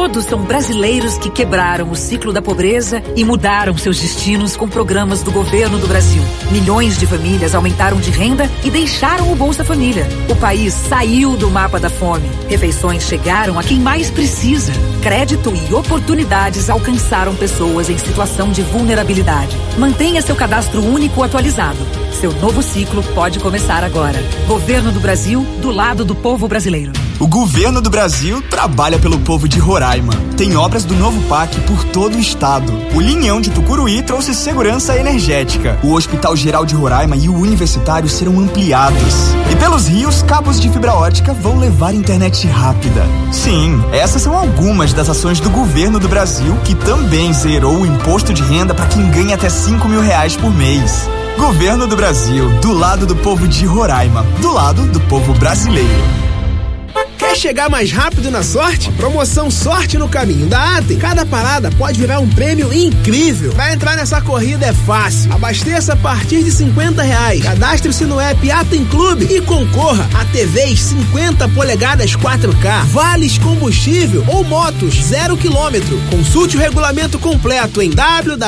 Todos são brasileiros que quebraram o ciclo da pobreza e mudaram seus destinos com programas do governo do Brasil. Milhões de famílias aumentaram de renda e deixaram o Bolsa Família. O país saiu do mapa da fome. Refeições chegaram a quem mais precisa. Crédito e oportunidades alcançaram pessoas em situação de vulnerabilidade. Mantenha seu cadastro único atualizado. Seu novo ciclo pode começar agora. Governo do Brasil, do lado do povo brasileiro. O governo do Brasil trabalha pelo povo de Roraima. Tem obras do novo PAC por todo o estado. O Linhão de Tucuruí trouxe segurança energética. O Hospital Geral de Roraima e o Universitário serão ampliados. E pelos rios, cabos de fibra ótica vão levar internet rápida. Sim, essas são algumas das ações do governo do Brasil, que também zerou o imposto de renda para quem ganha até R$5.000 por mês. Governo do Brasil, do lado do povo de Roraima, do lado do povo brasileiro. Quer chegar mais rápido na sorte? Promoção Sorte no Caminho da Atem. Cada parada pode virar um prêmio incrível. Pra entrar nessa corrida é fácil. Abasteça a partir de R$50. Cadastre-se no app Atem Clube e concorra a TVs 50 polegadas 4K, vales combustível ou motos 0 km. Consulte o regulamento completo em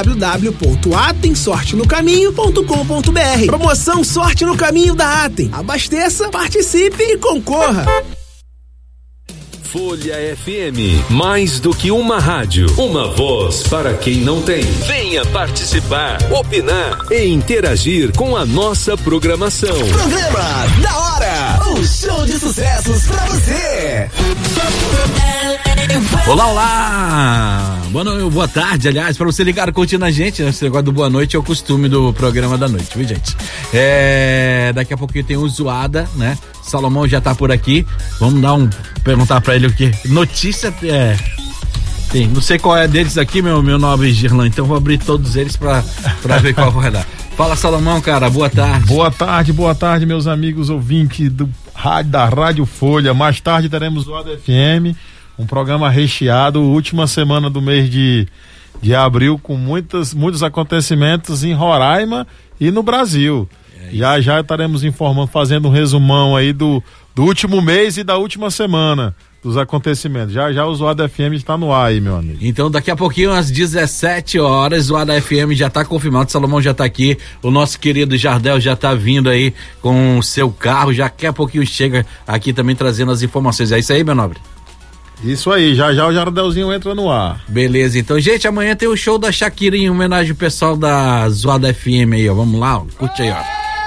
www.atemsortenocaminho.com.br. Promoção Sorte no Caminho da Atem. Abasteça, participe e concorra. Folha FM, mais do que uma rádio, uma voz para quem não tem. Venha participar, opinar e interagir com a nossa programação. Programa da hora, um show de sucessos pra você. Olá, olá! Boa tarde, aliás, pra você ligar curtindo a gente, esse negócio do boa noite é o costume do programa da noite, viu, gente? Daqui a pouquinho tem o Zoada, né? Salomão já tá por aqui, vamos perguntar pra ele o que notícia tem, não sei qual é deles aqui, meu nobre Girlan, então vou abrir todos eles pra ver qual vai dar. Fala, Salomão, cara, boa tarde. Boa tarde, meus amigos ouvintes da Rádio Folha. Mais tarde teremos o Zoada FM, um programa recheado, última semana do mês de abril, com muitos acontecimentos em Roraima e no Brasil. Já estaremos informando, fazendo um resumão aí do último mês e da última semana dos acontecimentos. Já o Zoada FM está no ar aí, meu amigo. Então daqui a pouquinho, às 17 horas, o Zoada FM já está confirmado, o Salomão já está aqui, o nosso querido Jardel já está vindo aí com o seu carro, já daqui a pouquinho chega aqui também trazendo as informações. É isso aí, meu nobre? Isso aí, já o Jardelzinho entra no ar. Beleza, então, gente, amanhã tem o show da Shakira em homenagem ao pessoal da Zoada FM aí, ó. Vamos lá, ó. Curte aí, ó.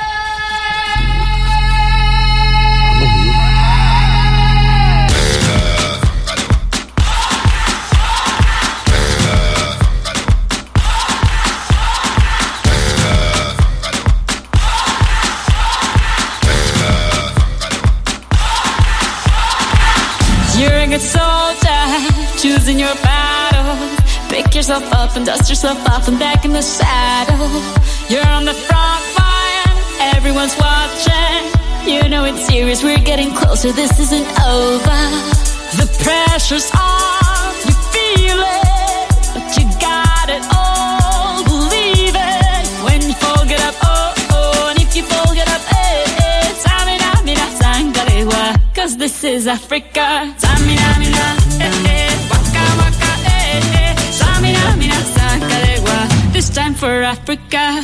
Choosing your battle, pick yourself up and dust yourself off and back in the saddle. You're on the front line, everyone's watching. You know it's serious, we're getting closer, this isn't over. The pressure's on, you feel it, but you got it all, believe it. When you fall, get up, oh, and if you fall, get up, Tamina, mina, sangalewa, cause this is Africa. Tamina, mina, this time for Africa.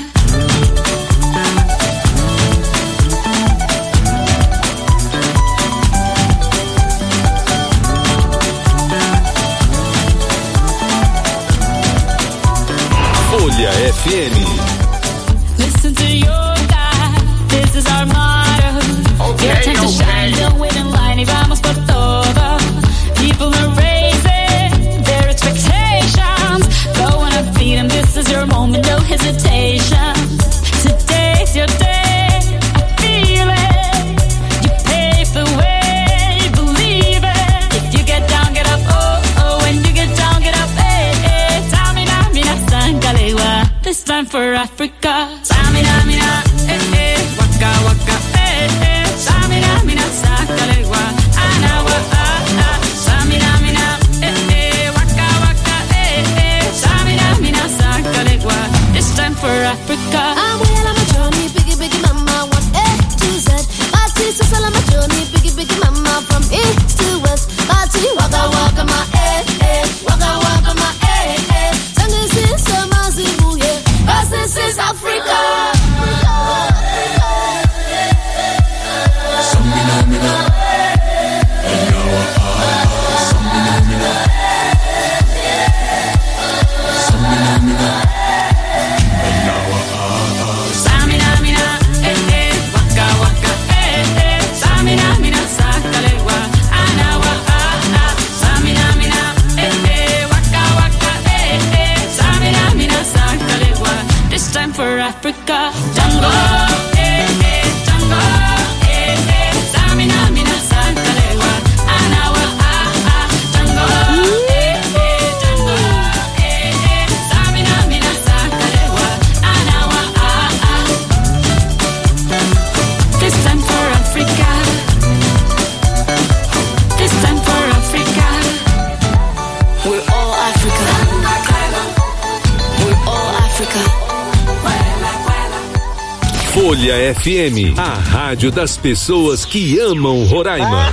Folha FM. Listen to your God, this is our motto. Your time to shine, don't wait in line, y vamos por todo. People are raising their expectations, going up, feed them, this is your moment, no hesitation. Today's your day, I feel it. You pave the way, believe it. If you get down, get up, oh, when you get down, get up, Tamina, mina, sangalewa, this time for Africa. Tamina, mina, waka, waka, Tamina, mina, sangalewa, anawa, Tamina, mina, waka, waka, Tamina, mina, sangalewa, this time for Africa. I'm well on my journey, biggie, mama, 1 A to Z. My sister's all on my journey, biggie, mama, from east to west. My tea, waka, waka, my Africa. Django, Django, Samina, Mina, Sankalewa, Anawa, Django, Django, Samina, Mina, Sankalewa, Anawa, This time for Africa. This time for Africa. We're all Africa. We're all Africa. Folha FM, a rádio das pessoas que amam Roraima.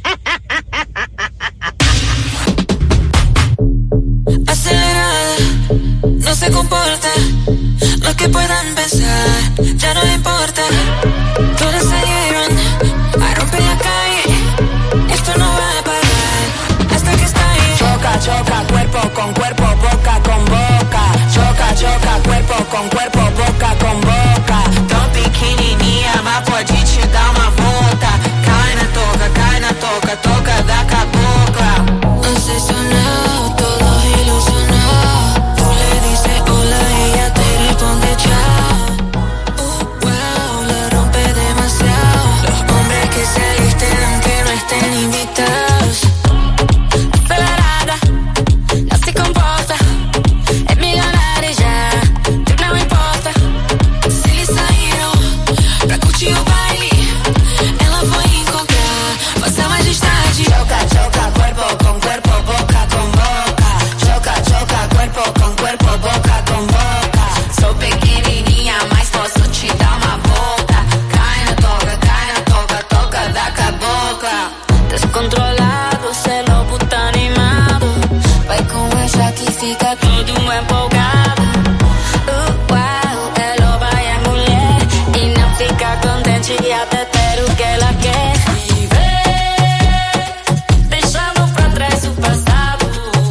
Acelerada, no se comporta. Lo que puedan pensar, ya no le importa. Todas salieron a romper la calle. Esto no va a parar hasta que estalle. Choca, choca, cuerpo con cuerpo, boca con boca. Choca, choca, cuerpo con cuerpo, boca con boca. Tão pequenininha, mas pode te dar uma volta. Cai na toca, toca da cabocla. Obsesionado, todo ilusionado. Tú le dices hola y ella te responde chao. Wow, lo rompe demasiado. Los hombres que se alisten aunque no estén invitados. Acelerada, no se comporta. Es millonaria ya, não importa. Se eles saíram pra curtir o baile, ela foi encontrar Vossa Majestade. Choca, choca, cuerpo con cuerpo, boca con boca. Choca, choca, cuerpo con cuerpo, boca con boca. Sou pequenininha, mas posso te dar uma volta. Cai na toca, toca da cabocla. Descontrolado, cê lobo tá animado. Vai com essa que fica todo empolgado. Uau, é loba e é mulher. E não fica contente até ter o que ela quer. Viver, deixando pra trás o passado.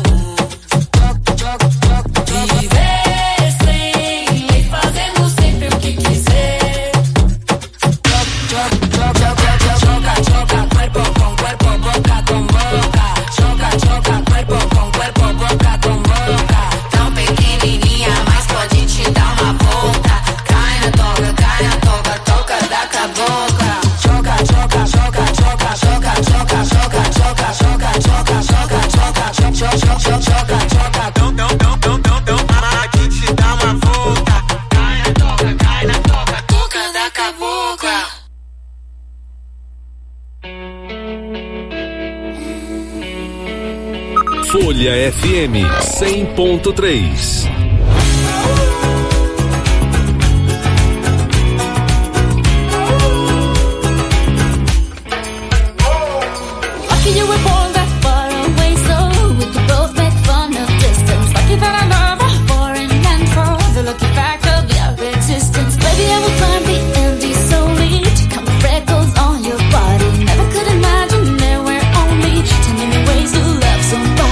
Viver sem lei, fazendo sempre o que quiser. Choca, choca, cuerpo con cuerpo, boca con boca. Choca, choca, cuerpo con cuerpo, boca con boca. Tão pequenininha, mas pode te dar uma volta. Cai na toca, toca da cabocla. Choca, choca, choca, choca, choca, choca, choca, choca, choca, choca, choca, choca, choca, aqui te dá uma volta. Cai na toca, toca da cabocla. Folha FM 100.3. Lucky you were born that far away, so we could both make fun of distance. Lucky that I love a foreign land for the lucky fact of your existence. Baby, I will climb the Andes solely to count the freckles on your body. Never could imagine there were only 10 million ways to love somebody.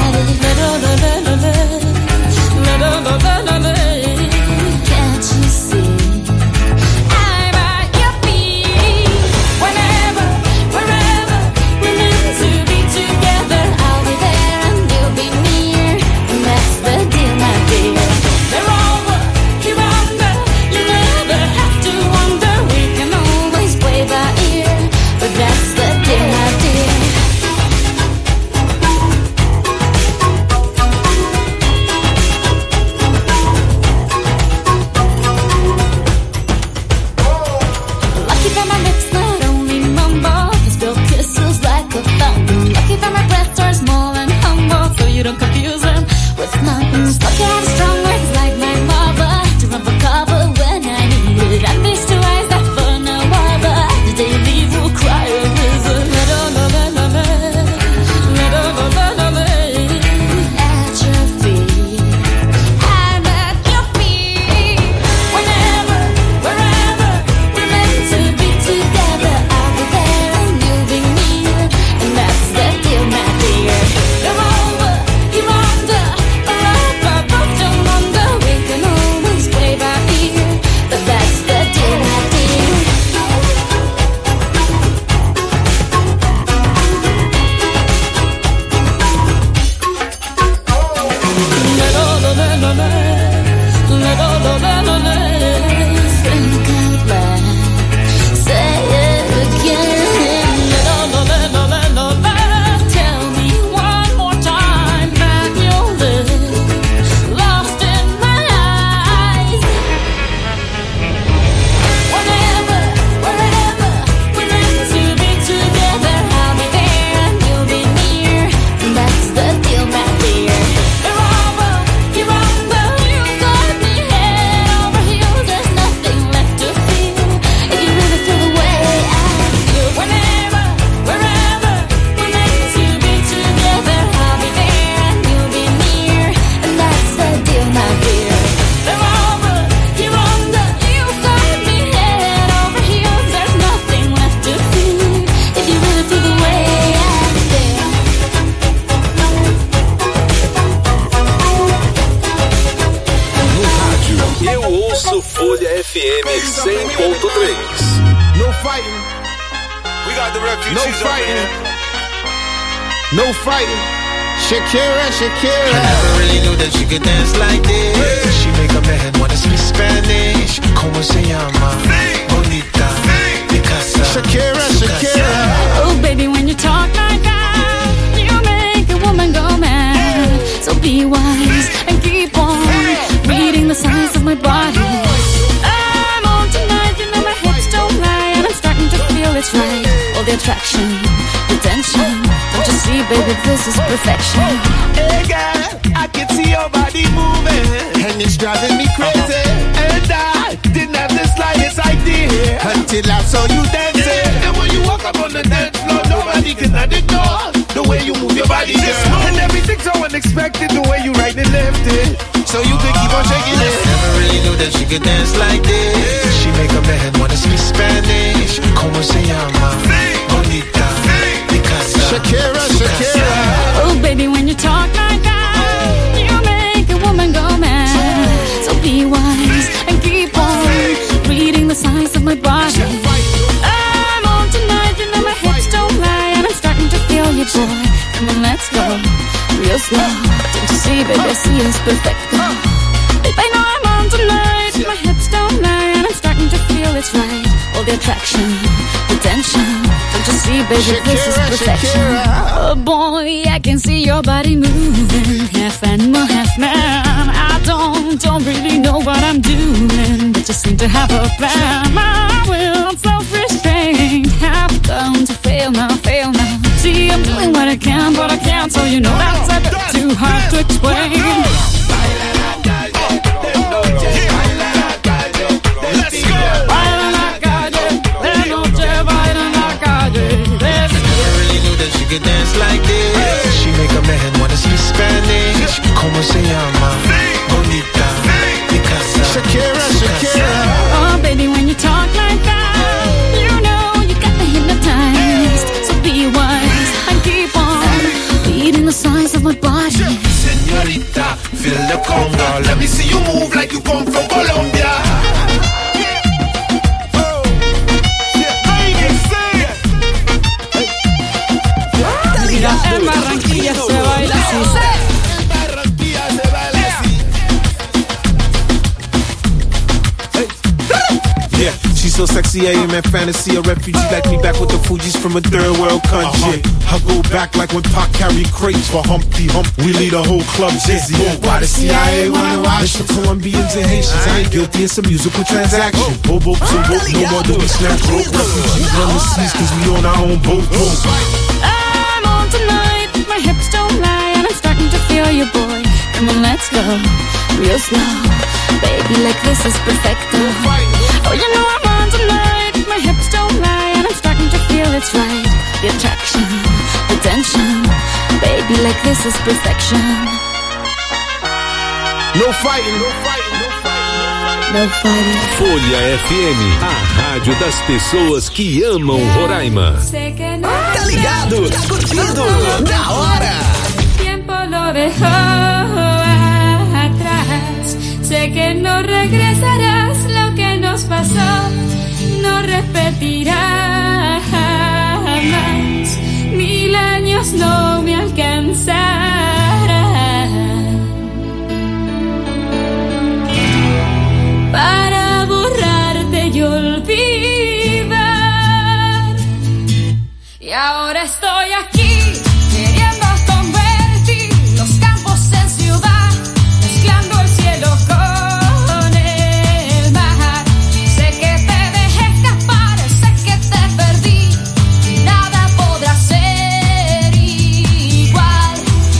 Can't you see? I'm at your feet. Whenever, wherever, we're meant to be together. I'll be there and you'll be near, and that's the deal, my dear. They're over, you're under. You never have to wonder. We can always play by ear, but that's the deal, my dear. Lucky that my lips not only mumble, they spill kisses like a fountain. Lucky that my breath are small and humble, so you don't confuse them with mountains. Lucky I have strong words like my mother to run for cover when I need it. And these two eyes that for no other, the day you leave will cry a river. At your feet, I'm at your feet. Whenever, wherever, we're meant to be together. I'll be there and you'll be near, and that's the deal, my dear. You're over, you're under, a love I both don't wonder. We can always play by ear, but that's the deal, my dear. No fighting. Shakira, Shakira. I never really knew that she could dance like this. She make a man wanna speak Spanish. Como se llama? Bonita. Picasa. Shakira, Shakira. Oh, baby, when you talk like that, you make a woman go mad. So be wise and keep on reading the signs of my body. I'm on tonight, you know my hips don't lie, and I'm starting to feel it's right. All the attraction, the tension. Don't you see, baby, this is perfection. Hey girl, I can see your body moving, and it's driving me crazy. And I didn't have the slightest idea until I saw you dancing. And when you walk up on the dance floor, nobody can ignore the way you move your body, girl. And everything's so unexpected, the way you right and left it, so you could keep on shaking it. Never really knew that she could dance like this. She make a man wanna speak Spanish. Como se llama? Bonita. Shakira, Shakira. Oh, baby, when you talk like that, you make a woman go mad. So be wise and keep on reading the signs of my body. I'm on tonight, you know my hips don't lie, and I'm starting to feel you, boy. Come on, let's go real slow. Don't you see, baby, I see it's perfect. Babe, I know I'm on tonight, my hips don't lie, and I'm starting to feel it's right. All the attraction, the tension. Don't you see, baby, this is perfection. Oh boy, I can see your body moving, half animal, half man. I don't really know what I'm doing, but just seem to have a plan. My will, self-restraint, have come to fail now. See, I'm doing what I can, but I can't, so you know that's a bit too hard to explain. She could dance like this. She make a man wanna speak Spanish. Como se llama? Bonita. Picasa. Shakira, Shakira. Oh, baby, when you talk like that, you know you got me hypnotized. So be wise and keep on reading the signs of my body. Señorita, feel the conga. Let me see you move like you come from Colombia. En Barranquilla se baila así. Yeah, she's so sexy, I am in fantasy. A refugee like me back with the Fugees from a third world country. I go back like when Pac carried crates for Humpty Hump. We lead a whole club dizzy. Why the CIA wanna watch the Colombians and Haitians? I ain't guilty, it's a musical transaction. Bobo to boat, no more do we snap rope. Refugees run the seas cause we on our own boat. I'm on tonight, my hips don't lie, and I'm starting to feel you, boy. Come on, let's go real slow. Baby, like this is perfecto. Oh, you know I'm on tonight, my hips don't lie, and I'm starting to feel it's right. The attraction, the tension. Baby, like this is perfection. No fighting, no fighting, no fighting. No fighting. Folha FM, a rádio das pessoas que amam Roraima. Tá ligado? Tá curtindo? Da hora! Tiempo lo dejó atrás. Sé que no regresarás, lo que nos pasó no repetirá jamás. 1000 años no me alcanzarán para borrarte y olvidar. Y ahora estoy aquí queriendo convertir los campos en ciudad, mezclando el cielo con el mar. Sé que te dejé escapar, sé que te perdí y nada podrá ser igual.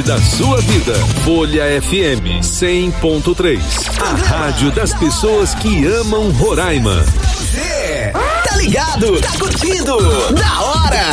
da sua vida. Folha FM 100.3. A rádio das pessoas que amam Roraima. Tá ligado? Tá curtindo? Da hora!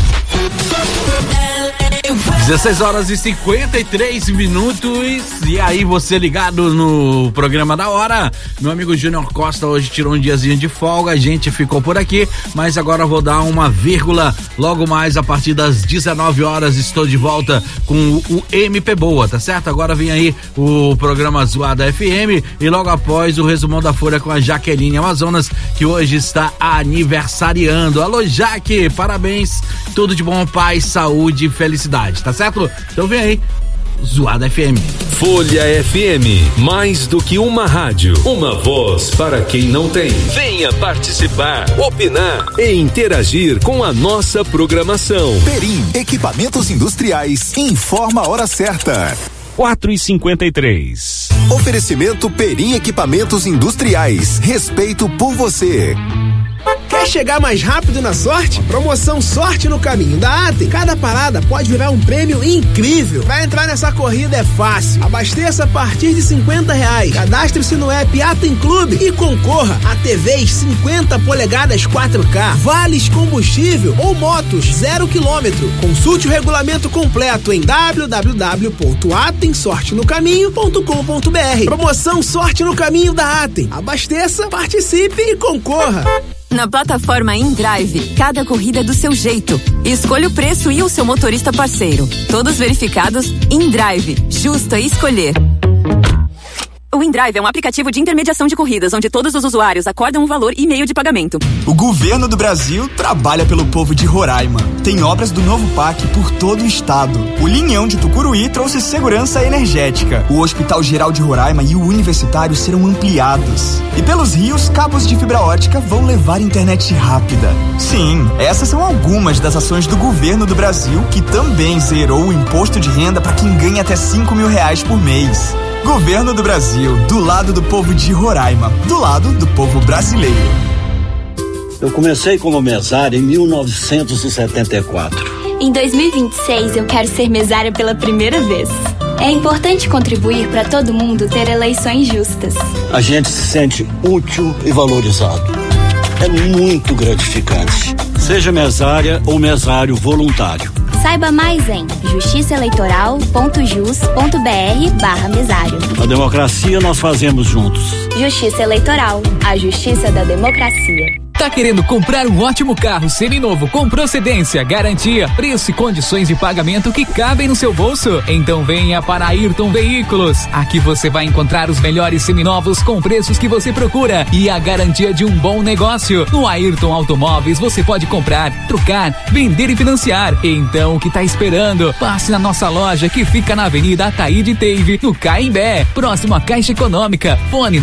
16 horas e 53 minutos. E aí, você ligado no programa da hora. Meu amigo Júnior Costa hoje tirou um diazinho de folga. A gente ficou por aqui, mas agora vou dar uma vírgula. Logo mais, a partir das 19 horas, estou de volta com o MP Boa, tá certo? Agora vem aí o programa Zoada FM e logo após o resumão da Folha com a Jaqueline Amazonas, que hoje está aniversariando. Alô, Jaque, parabéns. Tudo de bom, paz, saúde e felicidade, tá certo? Então vem aí, Zoada FM. Folha FM, mais do que uma rádio, uma voz para quem não tem. Venha participar, opinar e interagir com a nossa programação. Perim, equipamentos industriais, informa a hora certa. 4h53. Oferecimento Perim Equipamentos Industriais. Respeito por você. Quer chegar mais rápido na sorte? Promoção Sorte no Caminho da Atem. Cada parada pode virar um prêmio incrível. Pra entrar nessa corrida é fácil. Abasteça a partir de R$50. Cadastre-se no app Atem Clube e concorra a TVs 50 polegadas 4K, vales combustível ou motos 0 km. Consulte o regulamento completo em www.atemsortenocaminho.com.br. Promoção Sorte no Caminho da Atem. Abasteça, participe e concorra. Na plataforma InDrive, cada corrida é do seu jeito. Escolha o preço e o seu motorista parceiro. Todos verificados. InDrive, justo é escolher. O InDrive é um aplicativo de intermediação de corridas, onde todos os usuários acordam um valor e meio de pagamento. O governo do Brasil trabalha pelo povo de Roraima. Tem obras do novo PAC por todo o estado. O Linhão de Tucuruí trouxe segurança energética. O Hospital Geral de Roraima e o Universitário serão ampliados. E pelos rios, cabos de fibra ótica vão levar internet rápida. Sim, essas são algumas das ações do governo do Brasil, que também zerou o imposto de renda para quem ganha até R$5.000 por mês. Governo do Brasil, do lado do povo de Roraima, do lado do povo brasileiro. Eu comecei como mesário em 1974. Em 2026 eu quero ser mesária pela primeira vez. É importante contribuir para todo mundo ter eleições justas. A gente se sente útil e valorizado. É muito gratificante. Seja mesária ou mesário voluntário. Saiba mais em justiçaeleitoral.jus.br/mesário. A democracia nós fazemos juntos. Justiça Eleitoral, a justiça da democracia. Tá querendo comprar um ótimo carro seminovo com procedência, garantia, preço e condições de pagamento que cabem no seu bolso? Então venha para Ayrton Veículos. Aqui você vai encontrar os melhores seminovos com preços que você procura e a garantia de um bom negócio. No Ayrton Automóveis você pode comprar, trocar, vender e financiar. Então o que tá esperando? Passe na nossa loja que fica na Avenida Ataíde Teive, no Caimbé, próximo à Caixa Econômica. Fone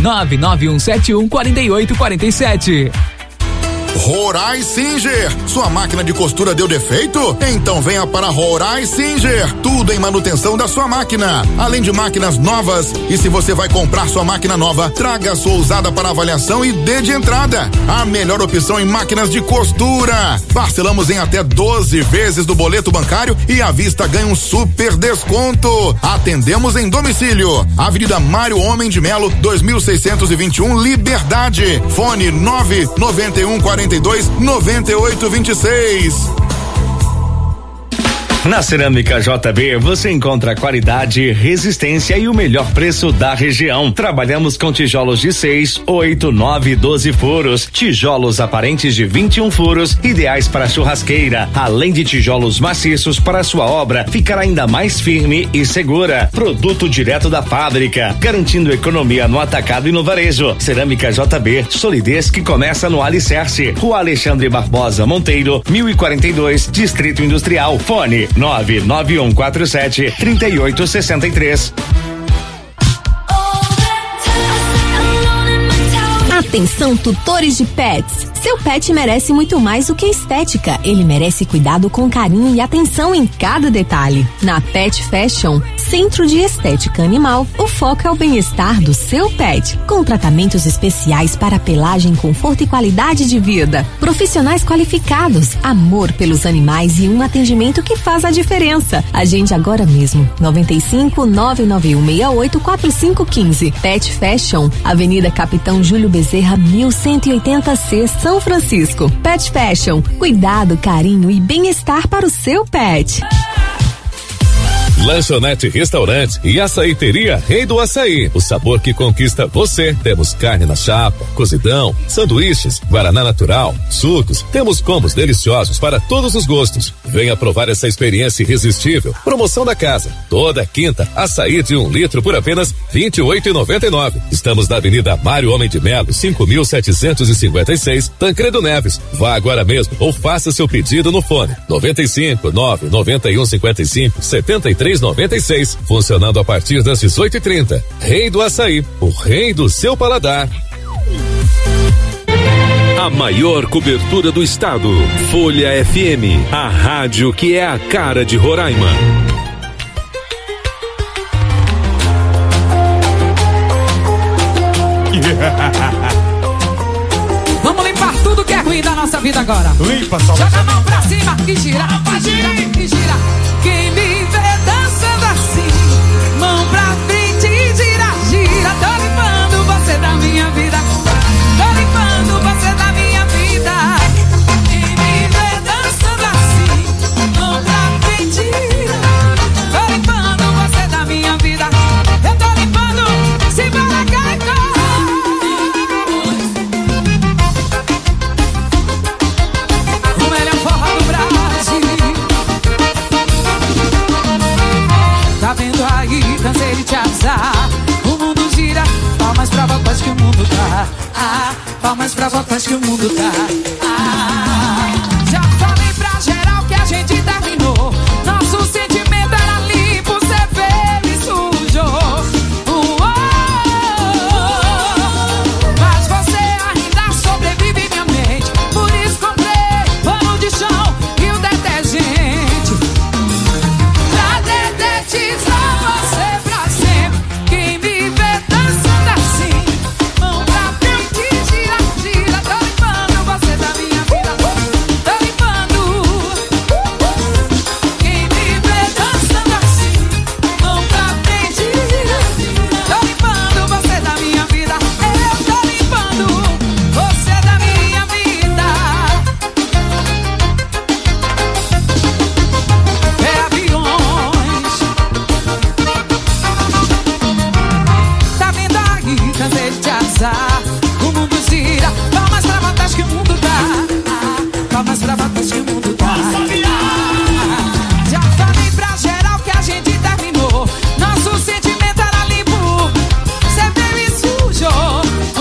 991714847. Rorai Singer, sua máquina de costura deu defeito? Então venha para Rorai Singer, tudo em manutenção da sua máquina, além de máquinas novas. E se você vai comprar sua máquina nova, traga a sua usada para avaliação e dê de entrada. A melhor opção em máquinas de costura. Parcelamos em até 12 vezes do boleto bancário e à vista ganha um super desconto. Atendemos em domicílio. Avenida Mário Homem de Melo, 2621, Liberdade. Fone 99142 9826. Na Cerâmica JB você encontra qualidade, resistência e o melhor preço da região. Trabalhamos com tijolos de 6, 8, 9 e 12 furos, tijolos aparentes de 21 furos, ideais para churrasqueira, além de tijolos maciços para sua obra ficar ainda mais firme e segura. Produto direto da fábrica, garantindo economia no atacado e no varejo. Cerâmica JB, solidez que começa no alicerce. Rua Alexandre Barbosa Monteiro, 1042, Distrito Industrial. Fone 99147-3863. Atenção, tutores de pets. Seu pet merece muito mais do que estética. Ele merece cuidado com carinho e atenção em cada detalhe. Na Pet Fashion, Centro de Estética Animal, o foco é o bem-estar do seu pet, com tratamentos especiais para pelagem, conforto e qualidade de vida. Profissionais qualificados, amor pelos animais e um atendimento que faz a diferença. Agende agora mesmo. 95 991 68 4515. Pet Fashion, Avenida Capitão Júlio Bezerra, 1180C, São Francisco. Pet Fashion, cuidado, carinho e bem-estar para o seu pet. Lanchonete, restaurante e açaiteria Rei do Açaí. O sabor que conquista você. Temos carne na chapa, cozidão, sanduíches, guaraná natural, sucos. Temos combos deliciosos para todos os gostos. Venha provar essa experiência irresistível. Promoção da casa. Toda quinta, açaí de 1 litro por apenas R$28,99. Estamos na Avenida Mário Homem de Melo, 5.756, Tancredo Neves. Vá agora mesmo ou faça seu pedido no fone 95 991 55 7396, funcionando a partir das 18h30. Rei do Açaí, o rei do seu paladar. A maior cobertura do estado. Folha FM, a rádio que é a cara de Roraima. Vamos limpar tudo que é ruim da nossa vida agora. Limpa, salva. Joga a mão pra cima e gira, e gira, e gira. Quem me vê dançando assim, mão pra frente e gira, gira. Tô limpando você da minha vida. Tô limpando você da minha vida. Quem me vê dançando assim, mão pra frente e gira. Tô limpando você da minha vida. Eu tô limpando, se para cá e o melhor forró do Brasil. Tá vendo aí, cansei de te avisar. O mundo gira, palmas pra voltas que o mundo dá. Palmas pra voltas que o mundo dá. Já falei pra geral que a gente terminou. Nosso sentimento era limpo, cê veio e sujou. Mas você ainda sobrevive em minha mente. Por isso comprei pano de chão e o detergente pra dedetizar você pra sempre. Quem me vê dançando assim, mão pra frente, gira, gira. Tô limpando você da minha vida. Tô limpando. Quem me vê dançando assim, mão pra frente, gira, gira. Tô limpando você da minha vida. Eu tô limpando você da minha vida. É aviões. Tá vendo aí, cansei de te azar. O mundo gira, palmas pra voltas que o mundo dá. Palmas pra voltas que o mundo dá. Já falei pra geral que a gente terminou. Nosso sentimento era limpo, cê veio e sujou.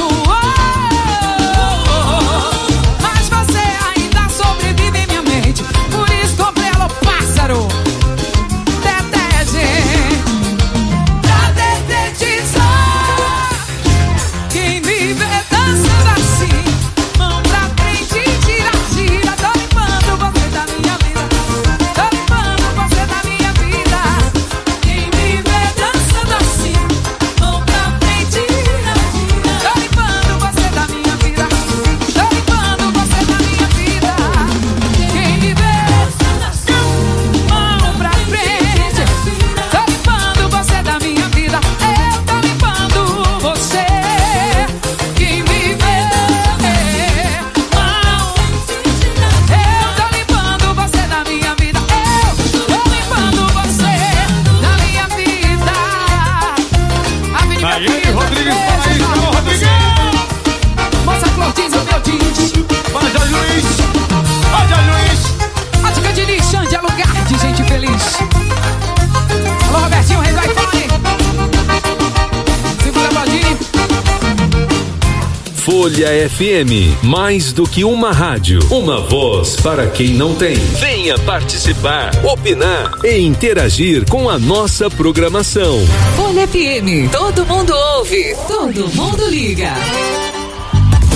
Mas você ainda sobrevive em minha mente. Por isso comprei alô pássaro, detergente pra dedetizar. Quem me vê dançando assim, mão pra frente, gira, gira. Tô limpando você da minha vida. Tô limpando você da minha vida. Quem me vê dançando assim, mão pra frente, gira, gira. Tô limpando você da minha vida. Tô limpando você da minha vida. Quem me vê dançando assim, mão pra frente. Tô limpando você da minha vida. Eu tô limpando você. Quem me vê, eu tô limpando você da minha vida. Eu tô limpando você da minha vida. Aí, Rodrigues, fala aí, chama o Rodrigues. Moça Flor diz o meu diz. Haja Luiz. Haja Luiz. A dica de Lixande é lugar de gente feliz. Alô, Robertinho, rei do iPhone. Segura a bodinha. Folha FM, mais do que uma rádio, uma voz para quem não tem. Venha participar, opinar e interagir com a nossa programação. Folha FM, todo mundo ouve, todo mundo liga.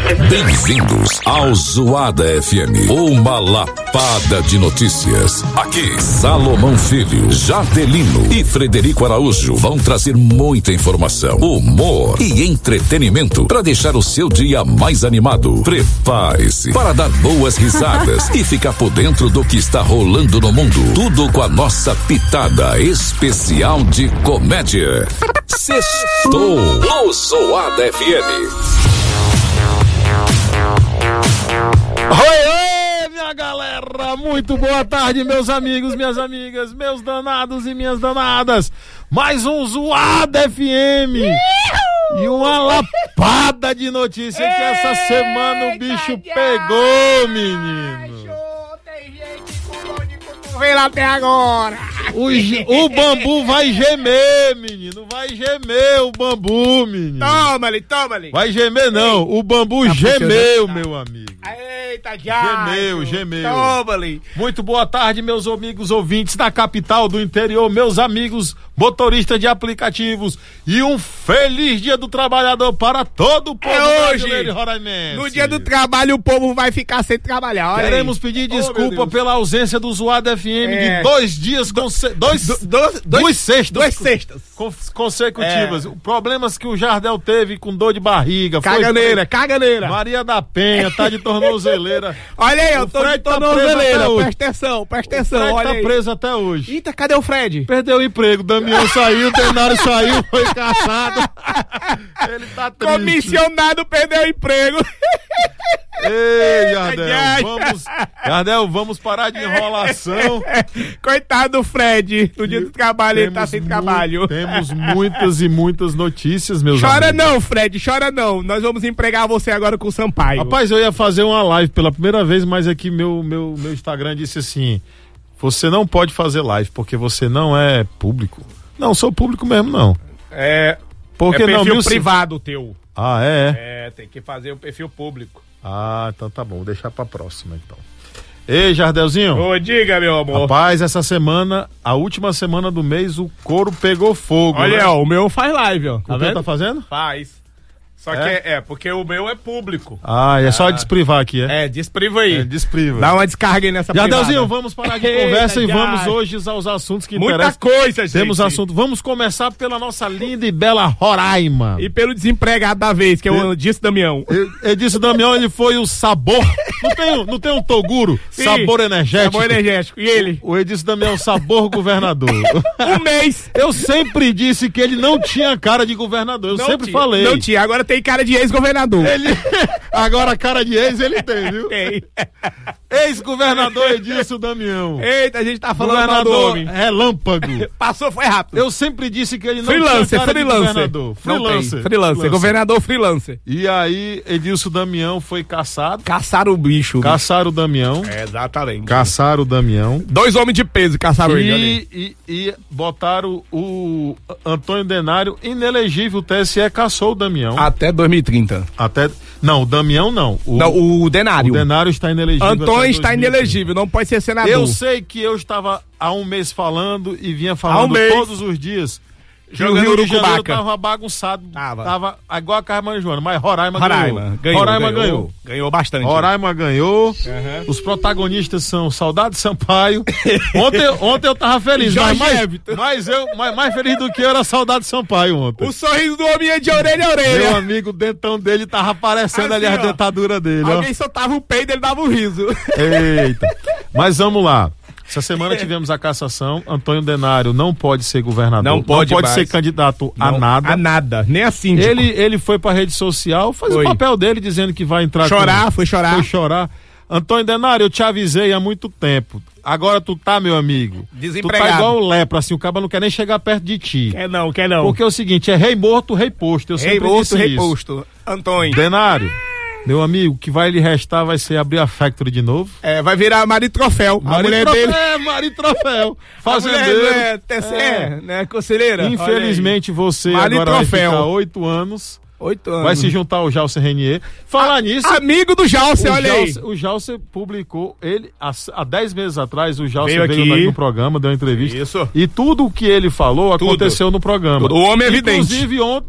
Bem-vindos ao Zoada FM, uma lapada de notícias. Aqui, Salomão Filho, Jardelino e Frederico Araújo vão trazer muita informação, humor e entretenimento para deixar o seu dia mais animado. Prepare-se para dar boas risadas e ficar por dentro do que está rolando no mundo. Tudo com a nossa pitada especial de comédia. Sextou no Zoada FM. Oi, minha galera, muito boa tarde, meus amigos, minhas amigas, meus danados e minhas danadas. Mais um Zoada FM e uma lapada de notícia que essa semana o bicho pegou, menino. Veio lá até agora. O bambu vai gemer, menino. Vai gemer o bambu, menino. Toma-lhe. Vai gemer não, o bambu gemeu, meu amigo. Eita, já. Gemeu. Toma-lhe. Muito boa tarde, meus amigos ouvintes da capital, do interior, meus amigos motoristas de aplicativos. E um feliz dia do trabalhador para todo o povo brasileiro e roraimense. No dia do trabalho o povo vai ficar sem trabalhar. Olha Queremos aí. pedir desculpa pela ausência do Zoada FM de 2 dias duas sextas consecutivas. Problemas que o Jardel teve com dor de barriga. Caganeira. Maria da Penha tá de tornozeleira. Olha aí, eu tô de tornozeleira. Presta atenção. O Fred Olha tá aí. preso até hoje. Eita, cadê o Fred? Perdeu o emprego. Damião saiu, Denário saiu, foi caçado. Ele tá triste. Comissionado perdeu o emprego. Ei, Jardel, vamos parar de enrolação. Coitado do Fred, no dia do trabalho ele tá sem trabalho. Temos muitas e muitas notícias, meus Chora amigos. não, Fred, chora não. Nós vamos empregar você agora com o Sampaio. Rapaz, eu ia fazer uma live pela primeira vez, mas aqui meu Instagram disse assim: você não pode fazer live porque você não é público. Não, sou público mesmo, não. Porque perfil não, privado teu. Ah, é? Tem que fazer o perfil público. Ah, então tá bom, vou deixar pra próxima então. Ei, Jardelzinho. Ô, diga, meu amor. Rapaz, essa semana, a última semana do mês, o couro pegou fogo. Olha, né? ó, o meu faz live, ó. O que tá fazendo? Faz. Só que porque o meu é público. Ah, é só desprivar aqui, é? Despriva aí. Despriva. Dá uma descarga aí nessa privada. Jardelzinho, vamos parar de conversa e vamos hoje aos assuntos que interessam. Muita coisa, gente. Temos assunto. Vamos começar pela nossa linda e bela Roraima. E pelo desempregado da vez, que é o Edilson Damião. Edilson Damião, ele foi o sabor. Não tem um Toguro? Sim, sabor energético. Sabor energético. E ele? O Edilson Damião é o sabor governador. Um mês. Eu sempre disse que ele não tinha cara de governador. Eu sempre falei. Não tinha, agora tem cara de ex-governador. Agora a cara de ex ele tem, viu? Tem. Ex-governador Edilson Damião. Eita, a gente tá falando governador relâmpago. Passou, foi rápido. Eu sempre disse que ele não tinha cara de governador. Freelancer. Governador freelancer. E aí, Edilson Damião foi caçado. Caçaram o bicho. Caçaram o Damião. Exatamente. Caçaram o Damião. 2 homens de peso caçaram ele. E botaram o Antônio Denário inelegível. O TSE caçou o Damião. Até 2030. Não, o Damião não. O Denário. O Denário está inelegível. Antônio está inelegível, não pode ser senador. Eu sei que eu estava há um mês falando e vinha falando todos os dias. Jogando o Rio de Janeiro Urucubaca. tava bagunçado. Tava igual a Carmen Joana, mas Roraima ganhou. Ganhou bastante. Roraima ganhou. Os protagonistas são Saudade Sampaio. Ontem eu tava feliz, mas mais feliz do que eu era Saudade Sampaio ontem. O sorriso do homem é de orelha a orelha. Meu amigo, o dentão dele tava aparecendo assim, ali a dentadura dele. Alguém soltava o peido, ele dava um riso. Eita. Mas vamos lá. Essa semana tivemos a cassação. Antônio Denário não pode ser governador. Não pode ser candidato a nada. A nada, nem a síndico. Ele foi pra rede social, faz o papel dele dizendo que vai entrar. Foi chorar. Antônio Denário, eu te avisei há muito tempo. Agora tu tá, meu amigo. Desempregado. Tu tá igual o lepra, assim, o cara não quer nem chegar perto de ti. Quer não. Porque é o seguinte, é rei morto, rei posto. Eu sempre disse rei isso. posto. Antônio. Denário, meu amigo, o que vai lhe restar vai ser abrir a factory de novo. Vai virar Mari Troféu. A mulher dele. Mari Troféu. Fazendeiro. Né, conselheira? Infelizmente você Mari agora Troféu. vai ficar 8 anos. 8 anos. Vai se juntar ao Jalcer Renier. Falar nisso. Amigo do Jalcer, olha aí. O Jalcer publicou, há 10 meses atrás, o Jalcer veio aqui no programa, deu uma entrevista. Isso. E tudo o que ele falou aconteceu no programa. O homem é evidente. Inclusive ontem,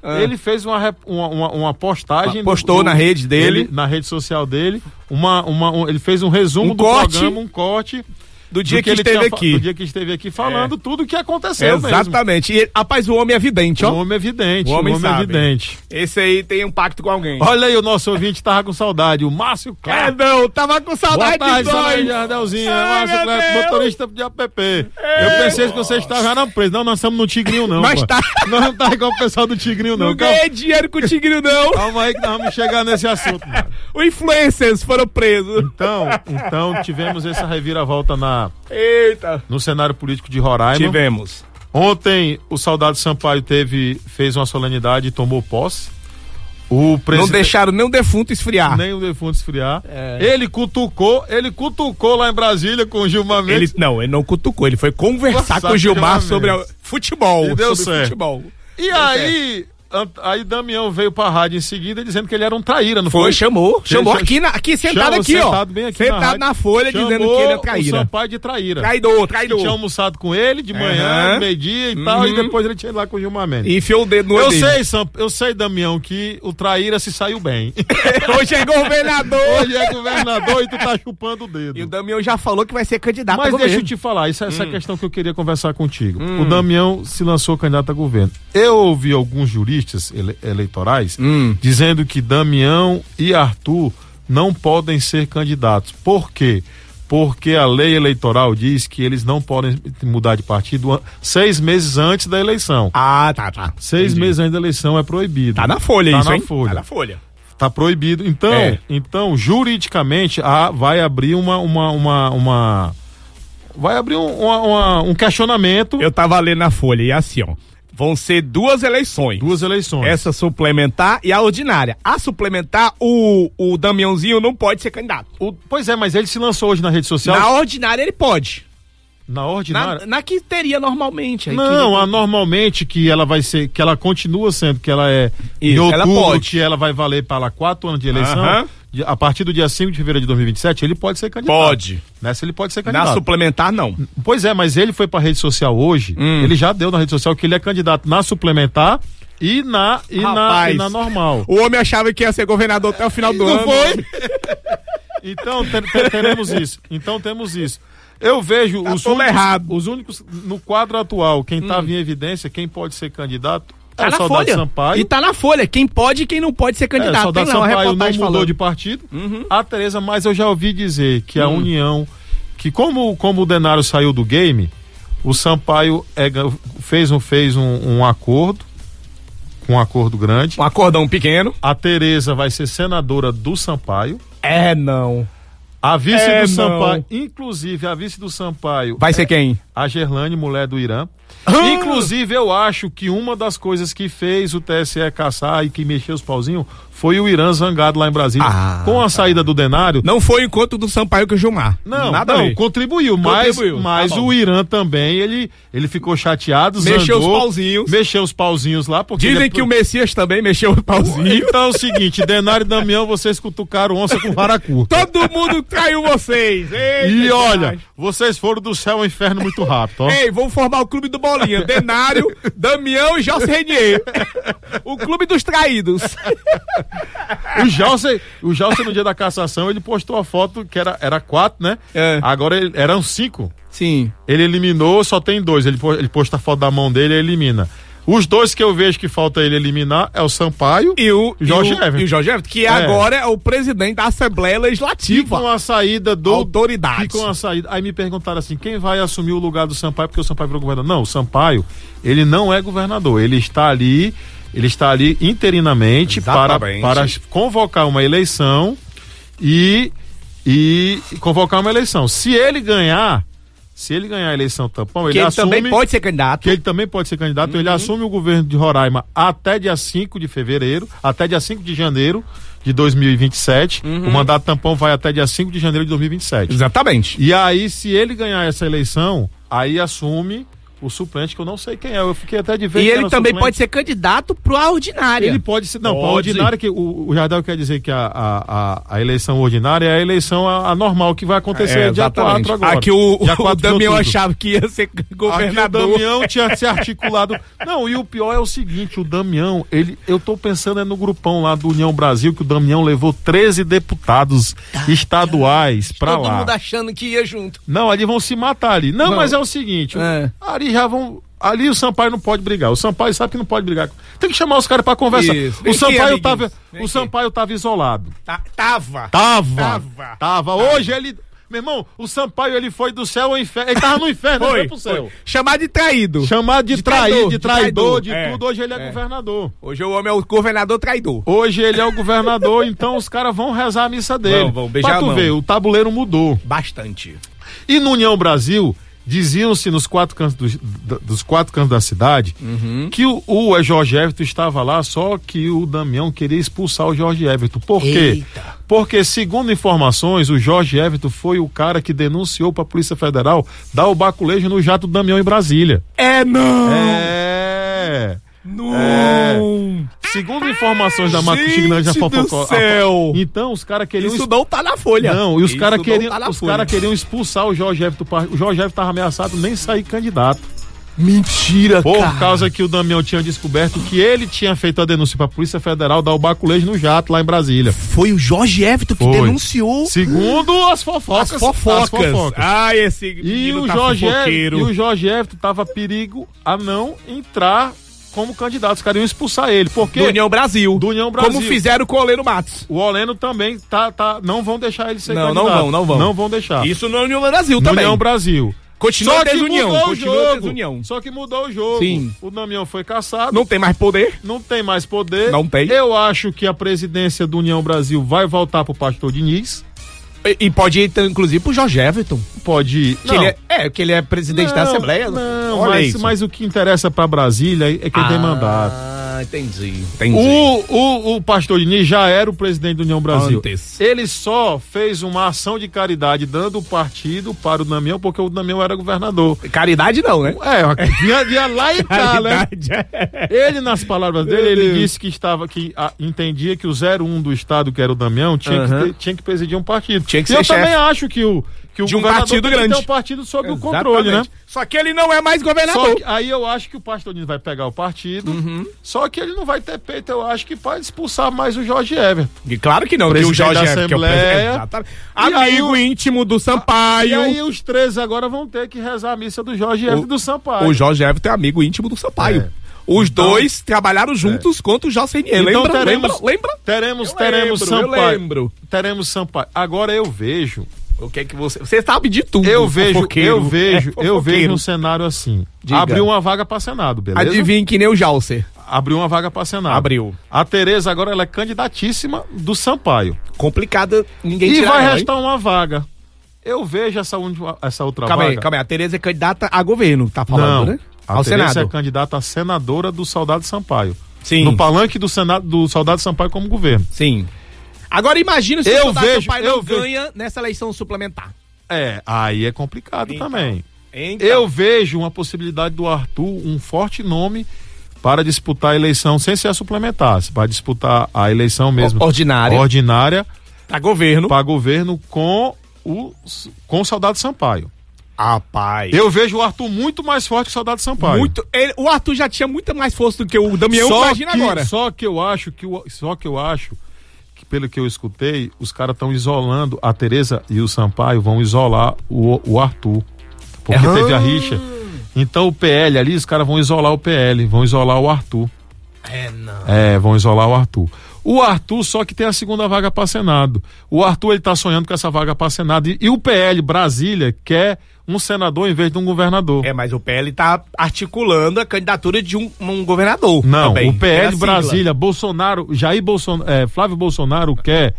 Ele fez uma postagem. Postou na rede dele. Na rede social dele. Ele fez um resumo do programa, um corte. Do dia que esteve aqui. Do dia que esteve aqui falando tudo o que aconteceu. Exatamente. Mesmo. E, rapaz, o homem é vidente, ó. O homem é vidente. O homem sabe. É vidente. Esse aí tem um pacto com alguém. Olha aí, o nosso ouvinte tava com saudade. O Márcio Cleber. Não, tava com saudade de nós. Jardelzinho, Márcio Cleber, motorista de app. Eu pensei que você estava preso. Não, nós estamos no Tigrinho, não. Mas tá. Nós não tá igual o pessoal do Tigrinho, não. Não ganhei dinheiro com o Tigrinho, não. Calma aí que nós vamos chegar nesse assunto, mano. Os influencers foram presos. Então tivemos essa reviravolta Eita. no cenário político de Roraima. Tivemos. Ontem o Saudade Sampaio fez uma solenidade e tomou posse. Não deixaram nem o defunto esfriar. Ele cutucou lá em Brasília com o Gilmar Mendes. Ele não cutucou, ele foi conversar com o Gilmar sobre futebol. E deu sobre certo. Futebol. E aí Damião veio pra rádio em seguida dizendo que ele era um traíra, não foi? Chamou aqui sentado aqui, ó. Sentado bem aqui sentado na Folha, dizendo que ele é traíra. O Sampaio de traíra. Traidor. Que tinha almoçado com ele de manhã, meio-dia e tal, e depois ele tinha ido lá com o Gilmar Mendes. E enfiou o dedo no olho dele. Eu sei, Damião, que o traíra se saiu bem. Hoje é governador. E tu tá chupando o dedo. E o Damião já falou que vai ser candidato a governo. Mas deixa eu te falar, essa questão que eu queria conversar contigo. O Damião se lançou candidato a governo. Eu ouvi alguns juristas eleitorais dizendo que Damião e Arthur não podem ser candidatos. Por quê? Porque a lei eleitoral diz que eles não podem mudar de partido 6 meses antes da eleição. Tá. 6 meses antes da eleição é proibido. Tá na folha isso, hein? Tá na folha. Tá proibido. Então juridicamente, vai abrir um questionamento. Eu tava lendo na folha e assim, ó. Vão ser 2 eleições. Essa suplementar e a ordinária. A suplementar, o Damiãozinho não pode ser candidato. Pois é, mas ele se lançou hoje na rede social. Na ordinária ele pode. Na ordinária? Na que teria normalmente. Normalmente que ela vai ser, que ela continua sendo, que ela é em outubro, ela pode. Que ela vai valer para 4 anos de eleição. A partir do dia 5 de fevereiro de 2027, ele pode ser candidato. Pode. Nessa ele pode ser candidato. Na suplementar, não. Pois é, mas ele foi pra rede social hoje, ele já deu na rede social que ele é candidato na suplementar e na normal. O homem achava que ia ser governador até o final do ano. Não foi? Então, temos isso. Eu vejo os únicos, no quadro atual, quem estava em evidência, quem pode ser candidato, tá na folha. Sampaio. E tá na folha. Quem pode e quem não pode ser candidato. O Saudade Sampaio não mudou de partido. A Tereza, mas eu já ouvi dizer que a União, que como o Denário saiu do game, o Sampaio fez um acordo, um acordo grande. Um acordão pequeno. A Tereza vai ser senadora do Sampaio. Não. A vice do Sampaio, inclusive a vice do Sampaio... Vai ser quem? A Gerlane, mulher do Irã. Inclusive, eu acho que uma das coisas que fez o TSE caçar e que mexeu os pauzinhos foi o Irã zangado lá em Brasília. Com a saída do Denário. Não foi o encontro do Sampaio com o Gilmar. Não, contribuiu. Mas o Irã também, ele ficou chateado, mexeu os pauzinhos lá. Porque dizem que o Messias também mexeu os pauzinhos. Então é o seguinte, Denário e Damião, vocês cutucaram onça com vara curta. Todo mundo traiu vocês. E olha, vocês foram do céu ao inferno muito rápido. Ó. Ei, vamos formar o clube do Bolinha. Denário, Damião e José Renier. O clube dos traídos. O José no dia da cassação, ele postou a foto que era 4, né? Agora eram 5. Sim. Ele eliminou, só tem 2. Ele posta a foto da mão dele e elimina. Os 2 que eu vejo que falta ele eliminar é o Sampaio e o Jorge Everton. E o Jorge Everton, que agora é o presidente da Assembleia Legislativa. Com a saída do... Autoridade. Com a saída. Aí me perguntaram assim, quem vai assumir o lugar do Sampaio, porque o Sampaio virou governador? Não, o Sampaio, ele não é governador, ele está ali interinamente para convocar uma eleição e convocar uma eleição. Se ele ganhar a eleição tampão, ele assume... também pode ser candidato. Ele assume o governo de Roraima até dia 5 de fevereiro, até dia 5 de janeiro de 2027. O mandato tampão vai até dia 5 de janeiro de 2027. Exatamente. E aí, se ele ganhar essa eleição, aí assume o suplente, que eu não sei quem é. Eu fiquei até de ver. E que ele era também suplente. pode ser candidato pra ordinária. Ele pode ser. Não, pra ordinária, que o Jardel quer dizer que a eleição ordinária é a eleição anormal que vai acontecer dia 4 agora. Aqui o Dia 4 de Damião outubro. achava que ia ser governador. Aqui o Damião tinha se articulado. Não, e o pior é o seguinte, o Damião, eu tô pensando no grupão lá do União Brasil, que o Damião levou 13 deputados estaduais pra Todo lá. mundo achando que ia junto. Não, ali vão se matar ali. Não, mas é o seguinte, ali já vão... Ali o Sampaio não pode brigar. O Sampaio sabe que não pode brigar. Tem que chamar os caras pra conversar. Isso. O Sampaio tava isolado. Tava. Hoje ele... Meu irmão, o Sampaio, ele foi do céu ao inferno. Ele tava no inferno, ele foi pro céu. Chamado de traído. Chamado de traidor, de É. tudo. Hoje ele é governador. Hoje o homem é o governador traidor. Hoje ele é o governador, então os caras vão rezar a missa dele. Vão beijar pra a tu mão. ver, o tabuleiro mudou. Bastante. E no União Brasil, diziam-se nos quatro cantos dos 4 cantos da cidade que o Jorge Everton estava lá, só que o Damião queria expulsar o Jorge Everton. Por quê? Porque, segundo informações, o Jorge Everton foi o cara que denunciou para a Polícia Federal dar o baculejo no jato do Damião em Brasília. Segundo informações da Marco Chignante, já fofocou. Então os caras queriam. Isso não tá na Folha. Não, e os Isso caras não queriam, tá na os Folha. cara queriam expulsar o Jorge Everton. O Jorge Everton tava ameaçado nem sair candidato. Mentira, Por cara. causa que o Damião tinha descoberto que ele tinha feito a denúncia pra Polícia Federal dar o baculejo no jato lá em Brasília. Foi o Jorge Everton que denunciou. Segundo as fofocas. As fofocas. Ah, esse E menino o tá Jorge fofoqueiro. E o Jorge Everton tava perigo a não entrar como candidato. Os caras iam expulsar ele. Porque Do União Brasil. Do União Brasil. Como fizeram com o Oleno Matos. O Oleno também não vão deixar ele ser Não candidato. vão. Não vão deixar. Isso no União Brasil No também. União Brasil. Continua Só a que desunião. mudou o Continua a jogo. desunião. Só que mudou o jogo. Sim. O Damião foi caçado. Não tem mais poder. Não tem mais poder. Não tem. Eu acho que a presidência do União Brasil vai voltar pro pastor Diniz. E pode ir, inclusive, pro Jorge Everton. Pode ir. Que ele é presidente da Assembleia. Não, Olha mas, isso. mas o que interessa pra Brasília é quem tem mandato. Entendi. O pastor Diniz já era o presidente da União Brasil. Antes. Ele só fez uma ação de caridade dando o partido para o Damião, porque o Damião era governador. Caridade não, né? Vinha lá e cá, né? Ele, nas palavras dele, ele disse que entendia que o 01 do estado, que era o Damião, tinha que presidir um partido. Tinha que E ser eu chefe também acho que o de um governador partido tem que grande. ter um partido sob o controle, né? Só que ele não é mais Só governador. que, aí eu acho que o pastor Diniz vai pegar o partido, só que ele não vai ter peito, eu acho, que para expulsar mais o Jorge Everton. E claro que não, que o Presidente Jorge da Everton, que é o Assembleia. presidente. E aí Amigo íntimo do Sampaio. E aí os 13 agora vão ter que rezar a missa do Jorge Everton e do Sampaio. O Jorge Everton é amigo íntimo do Sampaio. Os dois trabalharam juntos contra o Jocenier. Então Lembra? teremos Eu Sampaio. lembro. Teremos Sampaio. Agora eu vejo. O que é que você sabe de tudo? Eu vejo fofoqueiro. um cenário assim. Diga. Abriu uma vaga pra Senado, beleza? Adivinha que nem o Jalcer. Abriu uma vaga pra Senado. Abriu. A Tereza agora ela é candidatíssima do Sampaio. Complicada, ninguém E tira vai ela, restar uma vaga. Eu vejo essa outra Calma vaga. aí. A Tereza é candidata a governo, tá falando, Não, né? a Ao Tereza Senado. é candidata a senadora do Soldado Sampaio. Sim. No palanque do Senado do Soldado Sampaio como governo. Sim. Agora imagina se o Soldado Sampaio não vejo- ganha nessa eleição suplementar. Aí é complicado também. Então. Eu vejo uma possibilidade do Arthur, um forte nome, para disputar a eleição sem ser a suplementar, para disputar a eleição mesmo. Ordinária. Para governo com o Soldado Sampaio. Rapaz. Eu vejo o Arthur muito mais forte que o Soldado Sampaio. O Arthur já tinha muita mais força do que o Damião, imagina agora. Só que eu acho que pelo que eu escutei, os caras estão isolando, a Tereza e o Sampaio vão isolar o Arthur. Porque teve a rixa. Então o PL ali, os caras vão isolar o PL, vão isolar o Arthur. Vão isolar o Arthur. O Arthur só que tem a segunda vaga para Senado. O Arthur, ele tá sonhando com essa vaga para Senado. E o PL Brasília quer um senador em vez de um governador. Mas o PL tá articulando a candidatura de um governador. Não, também. o PL Tem a Brasília, Flávio Bolsonaro quer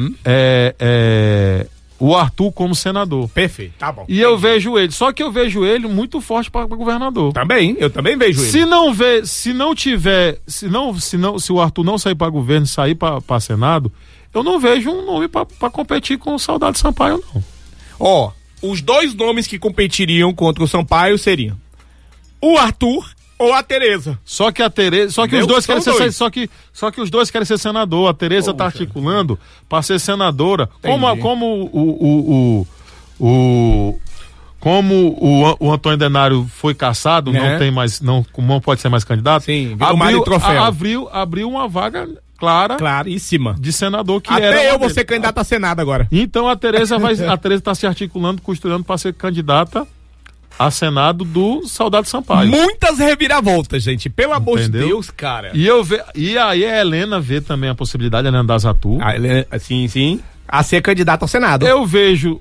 o Arthur como senador. Perfeito, tá bom. E eu vejo ele, só que eu vejo ele muito forte para governador. Eu também vejo ele. Se o Arthur não sair para governo, sair para Senado, eu não vejo um nome para competir com o Soldado Sampaio, não. Os dois nomes que competiriam contra o Sampaio seriam o Arthur ou a Tereza. Só que a Tereza, os dois querem ser, só que os dois querem ser senador. A Tereza tá articulando para ser senadora. Como o Antônio Denário foi cassado, não tem mais, não pode ser mais candidato. Sim, abriu uma vaga claríssima de senador que até era. Eu vou ser candidato a Senado agora. Então a Tereza tá se articulando, costurando para ser candidata a Senado do Saudade Sampaio. Muitas reviravoltas, gente. Pelo amor de Deus, cara. E aí a Helena vê também a possibilidade, a Helena das Atu. Sim. A ser candidata ao Senado. Eu vejo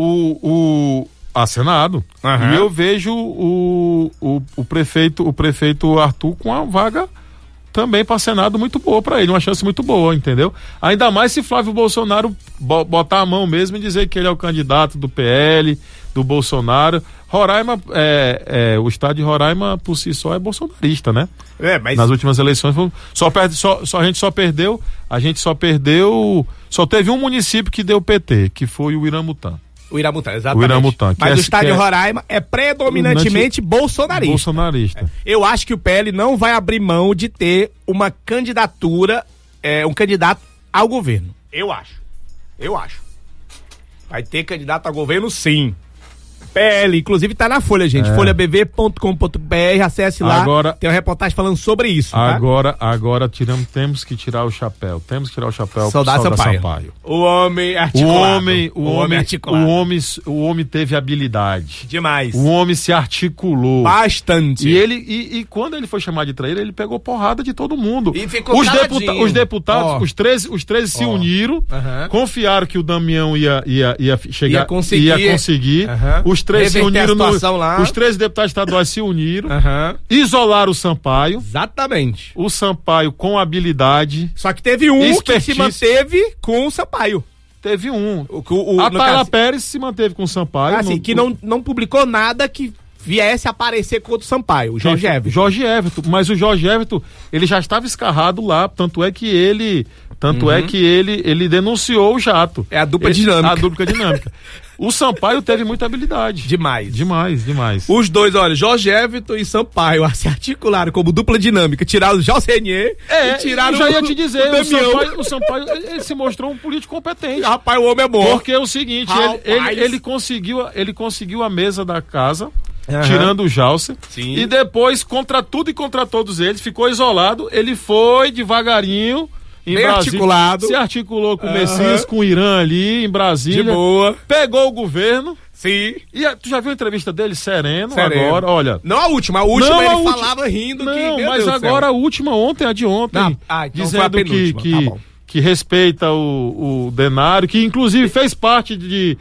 a Senado. E eu vejo o prefeito Arthur com a vaga também para Senado muito boa para ele, uma chance muito boa, entendeu? Ainda mais se Flávio Bolsonaro botar a mão mesmo e dizer que ele é o candidato do PL, do Bolsonaro. Roraima, o estado de Roraima por si só é bolsonarista, né? Mas nas últimas eleições só teve um município que deu PT, que foi o Iramutã. O Iramutã, exatamente. Mas o estado de Roraima é predominantemente bolsonarista. Eu acho que o PL não vai abrir mão de ter uma candidatura, um candidato ao governo. Eu acho. Vai ter candidato ao governo, sim. PL, inclusive tá na Folha, gente. folhabv.com.br, acesse lá. Agora, tem uma reportagem falando sobre isso. Agora temos que tirar o chapéu. Temos que tirar o chapéu. Saudade Sampaio. O homem articulado. O homem teve habilidade. Demais. O homem se articulou. Bastante. E quando ele foi chamado de traíra, ele pegou porrada de todo mundo. E ficou os deputados, os 13 se uniram, confiaram que o Damião ia conseguir. Os 13 se uniram os 13 deputados estaduais se uniram, isolaram o Sampaio. Exatamente. O Sampaio com habilidade. Só que teve um que se manteve com o Sampaio. Teve um. A Tayla Pérez se manteve com o Sampaio. Que não publicou nada que viesse a aparecer contra o Sampaio, o Jorge Everton. Mas o Jorge Everton, ele já estava escarrado lá, tanto é que ele denunciou o jato. É a dupla dinâmica. O Sampaio teve muita habilidade. Demais. Os dois, olha, Jorge Everton e Sampaio se articularam como dupla dinâmica, tiraram o Josenier e tiraram eu já ia te dizer, o Sampaio ele se mostrou um político competente. Rapaz, o homem é bom. Porque é o seguinte, ele conseguiu a mesa da casa, tirando o Jalcer, e depois, contra tudo e contra todos eles, ficou isolado, ele foi devagarinho em Brasília, articulado. Se articulou com o Messias, com o Irã ali, em Brasília. De boa. Pegou o governo. Sim. E tu já viu a entrevista dele sereno agora? Olha. Não a última ele falava rindo. Mas agora a última, a de ontem. Então dizendo que respeita o Denário, que inclusive fez parte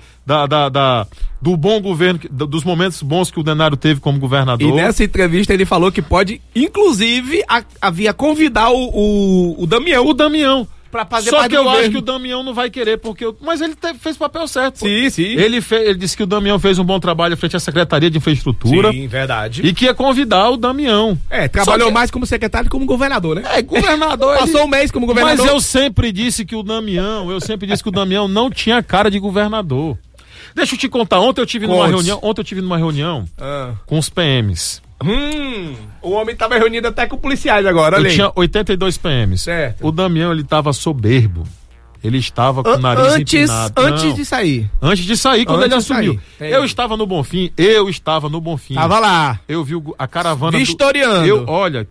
do bom governo, dos momentos bons que o Denário teve como governador. E nessa entrevista ele falou que pode, inclusive, havia convidar o Damião. O Damião. Pra fazer Só que eu acho que o Damião não vai querer, mas ele fez o papel certo. Sim. Ele disse que o Damião fez um bom trabalho frente à Secretaria de Infraestrutura. Sim, verdade. E que ia convidar o Damião. Trabalhou mais como secretário que como governador, né? Governador. Passou um mês como governador. Mas eu sempre disse que o Damião não tinha cara de governador. Deixa eu te contar, ontem eu tive numa reunião com os PMs. O homem tava reunido até com policiais agora, olha aí. Tinha 82 PMs. Certo. O Damião, ele tava soberbo. Ele estava com o nariz empinado. Antes de sair. Antes de sair, quando ele assumiu. Eu estava no Bonfim. Tava lá. Eu vi a caravana. Vistoriando.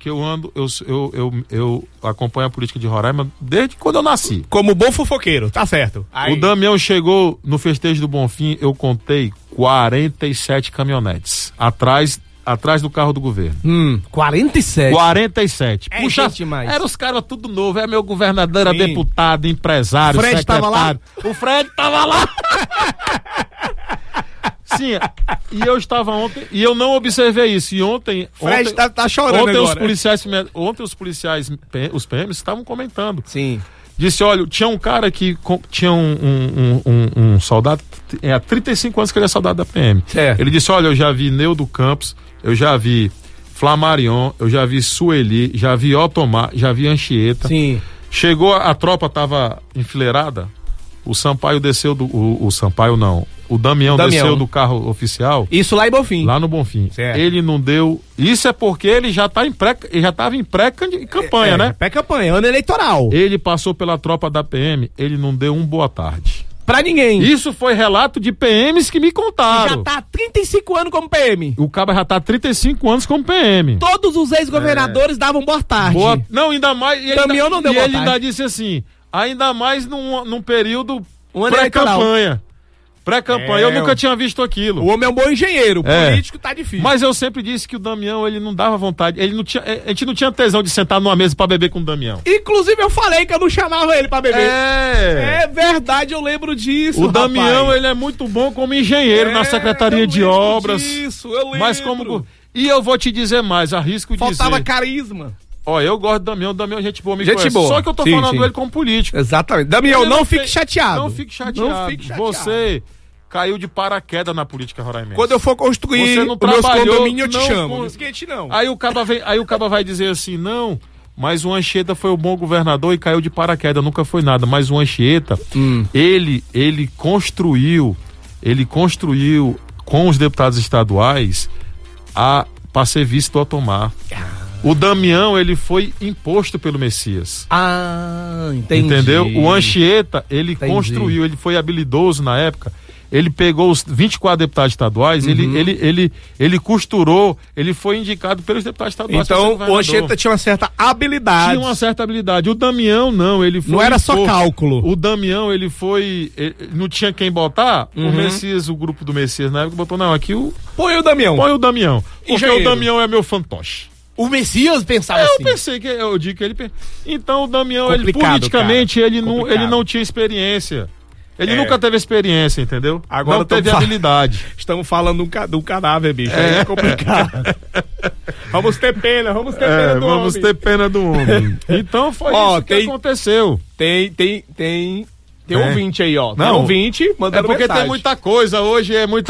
Eu acompanho a política de Roraima desde quando eu nasci. Como bom fofoqueiro, tá certo. O Damião chegou no festejo do Bonfim, eu contei 47 caminhonetes. Atrás do carro do governo. 47? 47. Puxa, demais. Era os caras tudo novo. É meu governador, era deputado, empresário, Fred secretário. Tava lá? O Fred tava lá. Sim, e eu estava ontem, e eu não observei isso. E ontem... Fred tá chorando ontem agora. Os policiais, os PMs, estavam comentando. Sim. Disse, olha, tinha um cara que tinha um soldado, há 35 anos que ele é soldado da PM. Certo. Ele disse, olha, eu já vi Neudo Campos, eu já vi Flamarion, eu já vi Sueli, já vi Otomar, já vi Anchieta. Sim. Chegou, a tropa tava enfileirada, o Sampaio desceu o Sampaio não, O Damião desceu do carro oficial. Isso lá em Bonfim. Lá no Bonfim. Certo. Ele não deu. Isso é porque ele já estava em pré-campanha, né? Pré-campanha, ano eleitoral. Ele passou pela tropa da PM, ele não deu um boa tarde. Pra ninguém. Isso foi relato de PMs que me contaram. Já tá há 35 anos como PM. O cara já tá há 35 anos como PM. Todos os ex-governadores davam boa tarde. Não, ainda mais. Damião não deu boa tarde. E ele ainda disse assim, ainda mais num período pré-campanha. Pré-campanha, eu nunca tinha visto aquilo. O homem é um bom engenheiro, político tá difícil. Mas eu sempre disse que o Damião, ele não dava vontade, a gente não tinha tesão de sentar numa mesa pra beber com o Damião. Inclusive eu falei que eu não chamava ele pra beber. É verdade, eu lembro disso, O Damião, ele é muito bom como engenheiro na Secretaria de Obras. Isso, eu lembro. Mas E eu vou te dizer mais, arrisco dizer. Faltava carisma. Ó, eu gosto do Damião é gente boa, gente boa. Só que eu tô falando ele como político. Exatamente. Damião, não fique chateado. Não fique chateado. Você caiu de paraquedas na política roraimense. Quando eu for construir os meus condomínios, eu te chamo. Não esquente, não. Aí o caba vai dizer assim, não, mas o Anchieta foi o bom governador e caiu de paraquedas, nunca foi nada. Mas o Anchieta, ele construiu com os deputados estaduais para ser vice do Otomar. O Damião, ele foi imposto pelo Messias. Ah, entendi. Entendeu? O Anchieta, ele construiu, ele foi habilidoso na época. Ele pegou os 24 deputados estaduais, ele costurou, ele foi indicado pelos deputados estaduais. Então, o Anchieta tinha uma certa habilidade. Tinha uma certa habilidade. O Damião, não, ele foi... Não era só cálculo. O Damião, ele foi... não tinha quem botar. O Messias, o grupo do Messias na época, botou, não, aqui o... Põe o Damião. Porque o Damião é meu fantoche. O Messias pensava assim. Eu pensei que... Eu digo que ele... Então, o Damião, politicamente, ele não tinha experiência. Ele nunca teve experiência, entendeu? Agora não teve habilidade. Estamos falando de um cadáver, bicho. É complicado. Vamos ter pena do homem. Vamos ter pena do homem. Então foi isso que aconteceu. Tem ouvinte aí, ó. Tem ouvinte mandando porque mensagem. Tem muita coisa hoje, é muita...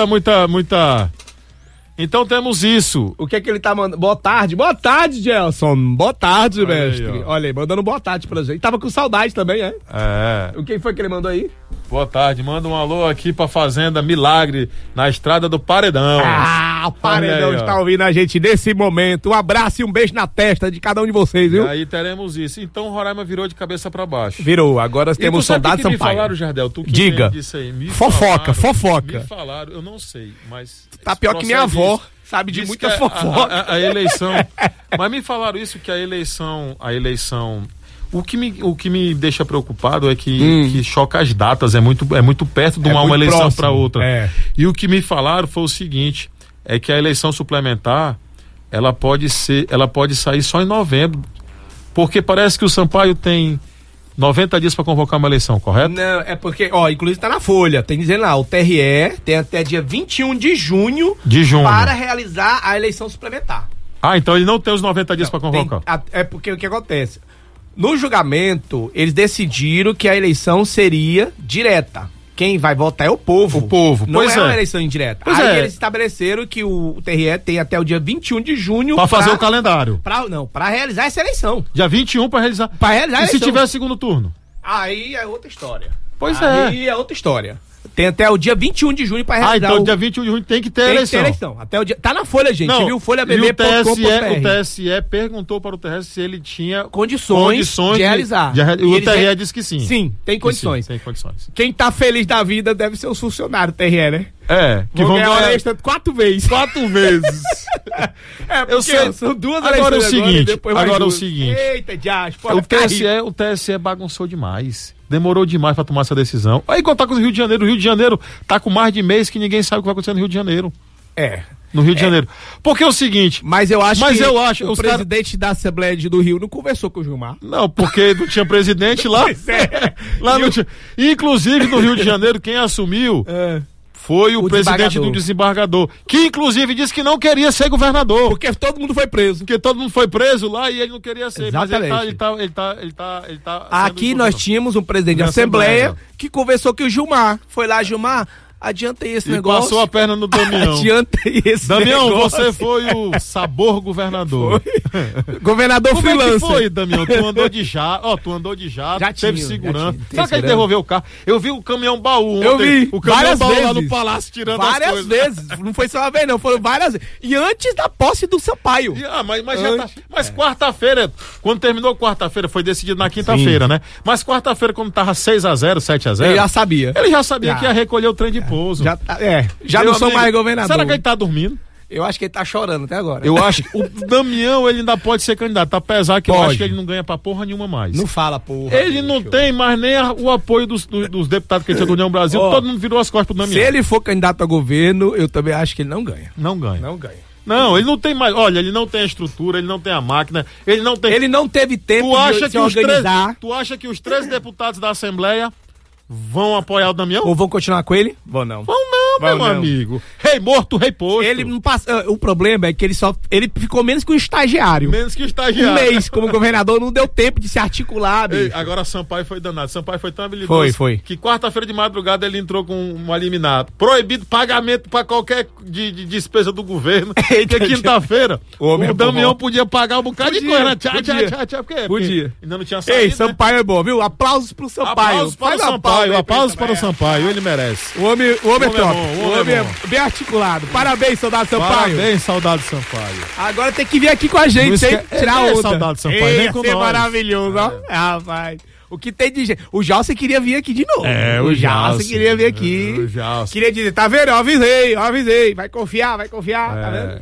Então temos isso. O que é que ele tá mandando? Boa tarde, Gelson. Boa tarde, mestre. Aí, olha aí, mandando boa tarde pra gente. Tava com saudade também, é? É. O que foi que ele mandou aí? Boa tarde, manda um alô aqui pra Fazenda Milagre, na estrada do Paredão. O Paredão aí, está ouvindo a gente nesse momento. Um abraço e um beijo na testa de cada um de vocês, viu? E aí teremos isso. Então o Roraima virou de cabeça pra baixo. Virou, agora temos Soldado Sampaio. Me falaram, Jardel, tu que diga. Disse aí. Fofoca. Me falaram, eu não sei, mas... Tá pior que minha avó. Sabe de muita fofoca. A eleição. Mas me falaram isso, que a eleição. O que me deixa preocupado é que choca as datas, é muito perto de uma eleição para outra. E o que me falaram foi o seguinte, é que a eleição suplementar, ela pode sair só em novembro, porque parece que o Sampaio tem 90 dias para convocar uma eleição, correto? Não, é porque, inclusive tá na Folha, tem dizendo lá, o TRE tem até dia 21 de junho para realizar a eleição suplementar. Então ele não tem os 90 dias para convocar. É porque o que acontece? No julgamento, eles decidiram que a eleição seria direta. Quem vai votar é o povo. Não é uma eleição indireta. Aí eles estabeleceram que o TRE tem até o dia 21 de junho para fazer o calendário. Para realizar essa eleição. Dia 21 para realizar. Para realizar a eleição. E se tiver segundo turno? Aí é outra história. Aí é outra história. Tem até o dia 21 de junho para realizar. Então o dia 21 de junho tem que ter eleição. Até o dia... Tá na Folha, gente, viu? FolhaBB.com.br. O TSE perguntou para o TRE se ele tinha condições de realizar. O TRE disse que sim. Sim, tem condições. Tem condições. Quem tá feliz da vida deve ser os funcionários do TRE, né? Que vão ganhar hora extra 4 vezes. 4 vezes. Eu sei. São 2 agora eleições agora o seguinte. Eita, diacho. O TSE bagunçou demais. Demorou demais pra tomar essa decisão. Aí igual tá com o Rio de Janeiro. O Rio de Janeiro tá com mais de mês que ninguém sabe o que vai acontecer no Rio de Janeiro. No Rio de Janeiro. Porque é o seguinte... Mas eu acho que o presidente da Assembleia do Rio não conversou com o Gilmar. Não, porque não tinha presidente lá. Lá não tinha. Inclusive no Rio de Janeiro, quem assumiu... Foi o presidente do desembargador, que inclusive disse que não queria ser governador. Porque todo mundo foi preso. Porque todo mundo foi preso lá e ele não queria ser. Exatamente. Mas ele tá aqui nós tínhamos um presidente da Assembleia que conversou com o Gilmar. Foi lá, Gilmar, adiantei esse E negócio. passou a perna no Damião. Adiantei esse Damião, negócio. você foi o sabor governador. Governador Como freelancer. é que foi, Damião? Tu andou de jato, teve segurança. Será que ele devolveu o carro? Eu vi o caminhão baú ontem. Eu vi. O caminhão Várias baú vezes. lá no palácio tirando as Várias coisas. vezes. Não foi só uma vez, não. Foram várias vezes. E antes da posse do Sampaio. Mas quarta-feira, quando terminou quarta-feira, foi decidido na quinta-feira, né? Mas quarta-feira, quando tava 6-0, 7-0. Ele já sabia. Ele já sabia que ia recolher o trem de pouso. Já não sou mais governador. Será que ele tá dormindo? Eu acho que ele tá chorando até agora. Eu acho que o Damião, ele ainda pode ser candidato, apesar que eu acho que ele não ganha pra porra nenhuma mais. Não fala porra. Ele não tem mais nem o apoio dos deputados que ele tinha do União Brasil, todo mundo virou as costas pro Damião. Se ele for candidato a governo, eu também acho que ele não ganha. Não ganha. Não ganha. Não, ele não tem mais. Olha, ele não tem a estrutura, ele não tem a máquina, ele não tem. Ele não teve tempo de se organizar. Tu acha que os 13 deputados da Assembleia vão apoiar o Damião? Ou vão continuar com ele? Vão não. Vão não, meu amigo. Rei morto, rei posto. Ele não passa. O problema é que ele ficou menos que um estagiário. Menos que o estagiário. Um mês como governador, não deu tempo de se articular. Ei, agora Sampaio foi danado. Sampaio foi tão habilidoso. Foi. Que quarta-feira de madrugada ele entrou com uma liminar. Proibido pagamento pra qualquer de despesa do governo. Porque quinta-feira o Damião podia pagar um bocado de coisa. Tchau. Podia. Ainda não tinha saído. Ei, Sampaio é bom, viu? Aplausos pro Sampaio. Aplausos para o Sampaio, ele merece. O homem é top. O homem é bem articulado. Parabéns, soldado Sampaio. Parabéns, saudade Sampaio. Agora tem que vir aqui com a gente, hein? Tirar onda. Saudade Sampaio, nem com nós. Maravilhoso, ó. Rapaz. O que tem de gente. O Jalce queria vir aqui de novo. O Jalce queria vir aqui. O Jalce. Queria dizer, tá vendo? Eu avisei. Vai confiar, tá vendo?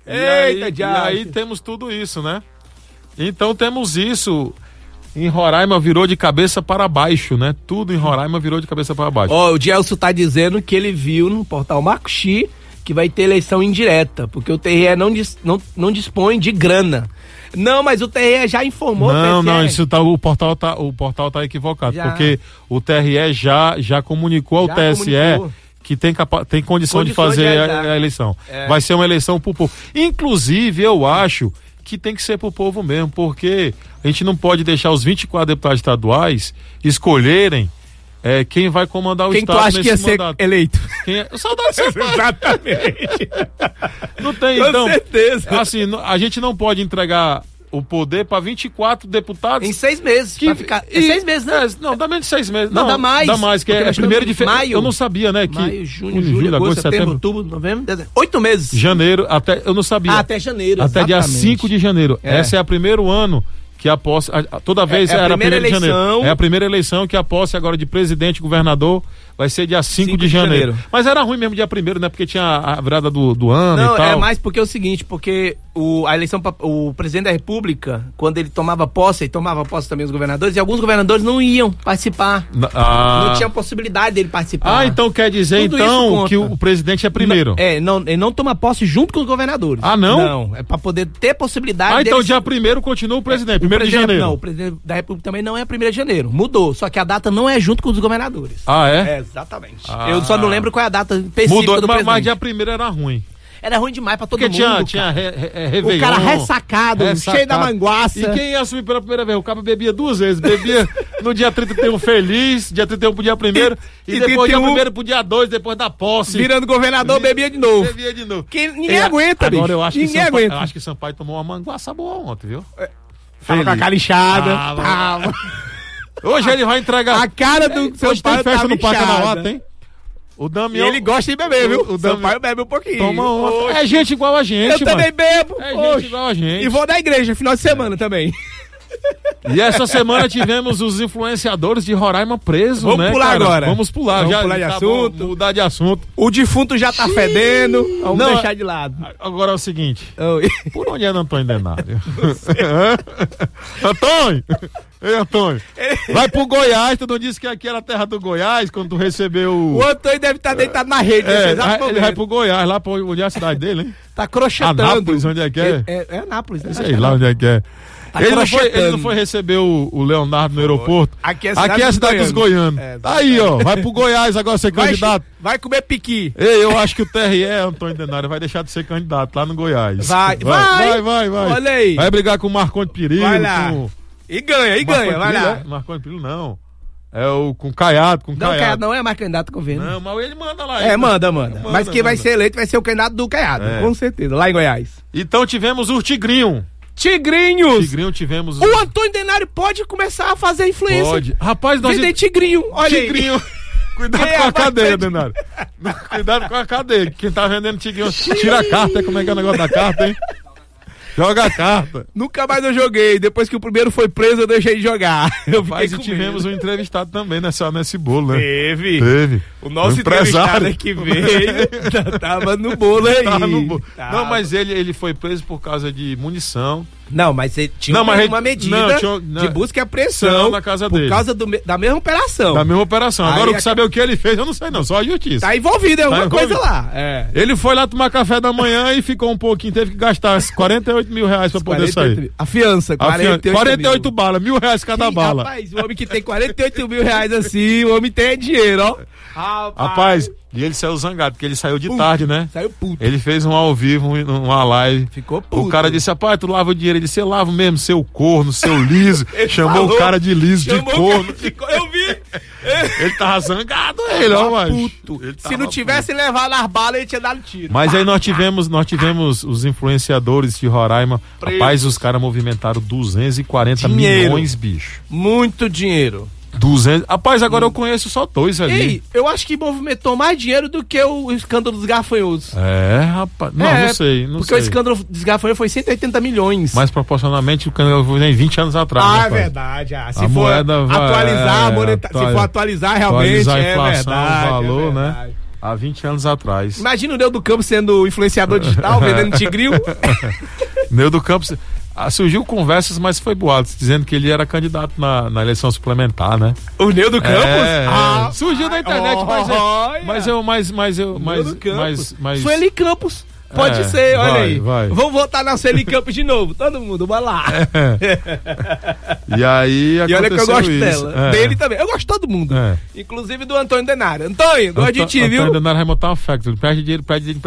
Eita, e aí temos tudo isso, né? Então temos isso. Em Roraima virou de cabeça para baixo, né? Tudo em Roraima virou de cabeça para baixo. Ó, o Gelson tá dizendo que ele viu no portal Marco X que vai ter eleição indireta, porque o TRE não dispõe de grana. Não, mas o TRE já informou. Não, isso tá, o portal tá equivocado, porque o TRE já comunicou ao TSE que tem condição de fazer a eleição. Vai ser uma eleição pro povo. Inclusive, eu acho que tem que ser pro povo mesmo, porque a gente não pode deixar os 24 deputados estaduais escolherem quem vai comandar o Estado nesse mandato. Quem tu acha que ia ser eleito? O Saudade Sampaio. Exatamente. Não tem, com então. certeza. Assim, a gente não pode entregar o poder para 24 deputados. Em 6 meses. Que, ficar... 6 meses, né? Não, dá menos de 6 meses. Não, dá mais. Dá mais, que é primeiro de maio. Eu não sabia, né? Maio, junho, agosto, setembro, outubro, novembro, dezembro. 8 meses. Janeiro, eu não sabia. Até janeiro, até dia 5 de janeiro. Esse é o primeiro ano que a posse, toda vez era a primeira de janeiro. É a primeira eleição que a posse agora de presidente e governador vai ser dia 5 de janeiro. Mas era ruim mesmo dia 1º, né? Porque tinha a virada do ano e tal. Não, é mais porque é o seguinte, porque a eleição, o presidente da República, quando ele tomava posse também os governadores, e alguns governadores não iam participar. Não tinha possibilidade dele participar. Então quer dizer que o presidente é primeiro. Ele não toma posse junto com os governadores. Não? Não, é pra poder ter possibilidade então dia 1º continua o presidente, 1º de janeiro. Não, o presidente da República também não é 1º de janeiro. Mudou, só que a data não é junto com os governadores. Exatamente. Eu só não lembro qual é a data específica do presidente. Mas dia 1º era ruim. Era ruim demais pra todo mundo. Tinha Réveillon. O cara ressacado, cheio da manguaça. E quem ia assumir pela primeira vez? O cara bebia 2 vezes. Bebia no dia 31 feliz, dia 31 pro dia 1º, e depois dia 1º pro dia 2, depois da posse. Virando governador, bebia de novo. Ninguém aguenta, bicho. Agora eu acho que Sampaio tomou uma manguaça boa ontem, viu? Tava com a cara inchada. Hoje ele vai entregar. A cara do Hoje tem festa no Parque Anauá, tem? O Damião. E ele gosta de beber, viu? O Sampaio bebe um pouquinho. Toma É gente igual a gente, Eu também bebo. Gente igual a gente. E vou na igreja final de semana também. E essa semana tivemos os influenciadores de Roraima presos, Vamos pular agora. Vamos pular de assunto. Mudar de assunto. O defunto já tá fedendo. Vamos deixar de lado. Agora é o seguinte. Por onde é Antônio Denário? Antônio! Ei, Antônio, vai pro Goiás, tu não disse que aqui era a terra do Goiás, quando tu recebeu o Antônio deve estar deitado na rede. Ele vai pro Goiás, lá pra onde é a cidade dele, hein? Tá crochetando. Anápolis, onde é que é? É Anápolis, né? Sei lá onde é que é. Ele não foi receber o Leonardo no aeroporto. Aqui é a cidade dos goianos. Aí, ó, vai pro Goiás agora ser candidato. Vai comer piqui. Ei, eu acho que o TRE, Antônio Denário, vai deixar de ser candidato lá no Goiás. Vai. Olha aí. Vai brigar com o Marcondes Perillo. Vai lá. E ganha, vai lá. Marcondes Perillo não. É o com Caiado, com Não, Caiado. não é mais candidato do governo. Não, mas ele manda lá. Manda. Mas quem vai ser eleito vai ser o candidato do Caiado, com certeza, lá em Goiás. Então tivemos o Tigrinho. Tigrinho tivemos. O Antônio Denário pode começar a fazer influência. Pode. Rapaz, nós... Vender tigrinho, olha Tigrinho. Aí. Cuidado com a cadeia, Denário. Cuidado com a cadeia. Quem tá vendendo tigrinho, tira a carta. Como é que é o negócio da carta, hein? Joga a carta. Nunca mais eu joguei. Depois que o primeiro foi preso, eu deixei de jogar. Rapaz, e tivemos um entrevistado também nesse bolo, né? Teve. O nosso entrevistado que veio tava no bolo aí. Tava no bolo. Não, mas ele foi preso por causa de munição. Não, mas ele tinha uma medida de busca e apreensão na casa dele. Por causa da mesma operação. Da mesma operação. Agora, saber o que ele fez, eu não sei não, só a justiça. Tá envolvido, alguma coisa lá. Ele foi lá tomar café da manhã e ficou um pouquinho, teve que gastar R$48 mil pra poder sair. A fiança, 48 balas, R$1.000 cada bala. Rapaz, o homem que tem R$48 mil assim, o homem tem dinheiro, ó. Rapaz, e ele saiu zangado, porque ele saiu de tarde, né? Saiu puto. Ele fez um ao vivo, uma live. Ficou puto. O cara disse, rapaz, tu lava o dinheiro. Ele disse, eu lavo mesmo, seu corno, seu liso. Chamou o cara de liso, de corno. Eu vi. Ele tava zangado, ó, puto. Se não tivesse levado as balas, ele tinha dado tiro. Mas aí nós tivemos os influenciadores de Roraima. Rapaz, os caras movimentaram 240 milhões, bicho. Muito dinheiro. 200. Rapaz, agora eu conheço só 2 ali. Ei, eu acho que movimentou mais dinheiro do que o escândalo dos gafanhotos. Rapaz. Não sei. Porque o escândalo dos gafanhotos foi 180 milhões. Mas proporcionalmente o escândalo foi em 20 anos atrás. É verdade. Se for atualizar realmente, a inflação, verdade, o valor, né? Há 20 anos atrás. Imagina o Neudo Campos sendo influenciador digital, vendendo tigrinho. Neudo Campos... surgiu conversas, mas foi boatos, dizendo que ele era candidato na eleição suplementar, né? O Neudo Campos? Surgiu na internet, mas Sueli Campos. Pode ser, olha aí. Vamos votar na Sueli Campos de novo. Todo mundo, vai lá. E aí e olha que eu gosto dela. Dele também. Eu gosto de todo mundo. Inclusive do Antônio Denário. Antônio, gosto de ti, viu? Antônio Denário vai montar uma factory. Perde dinheiro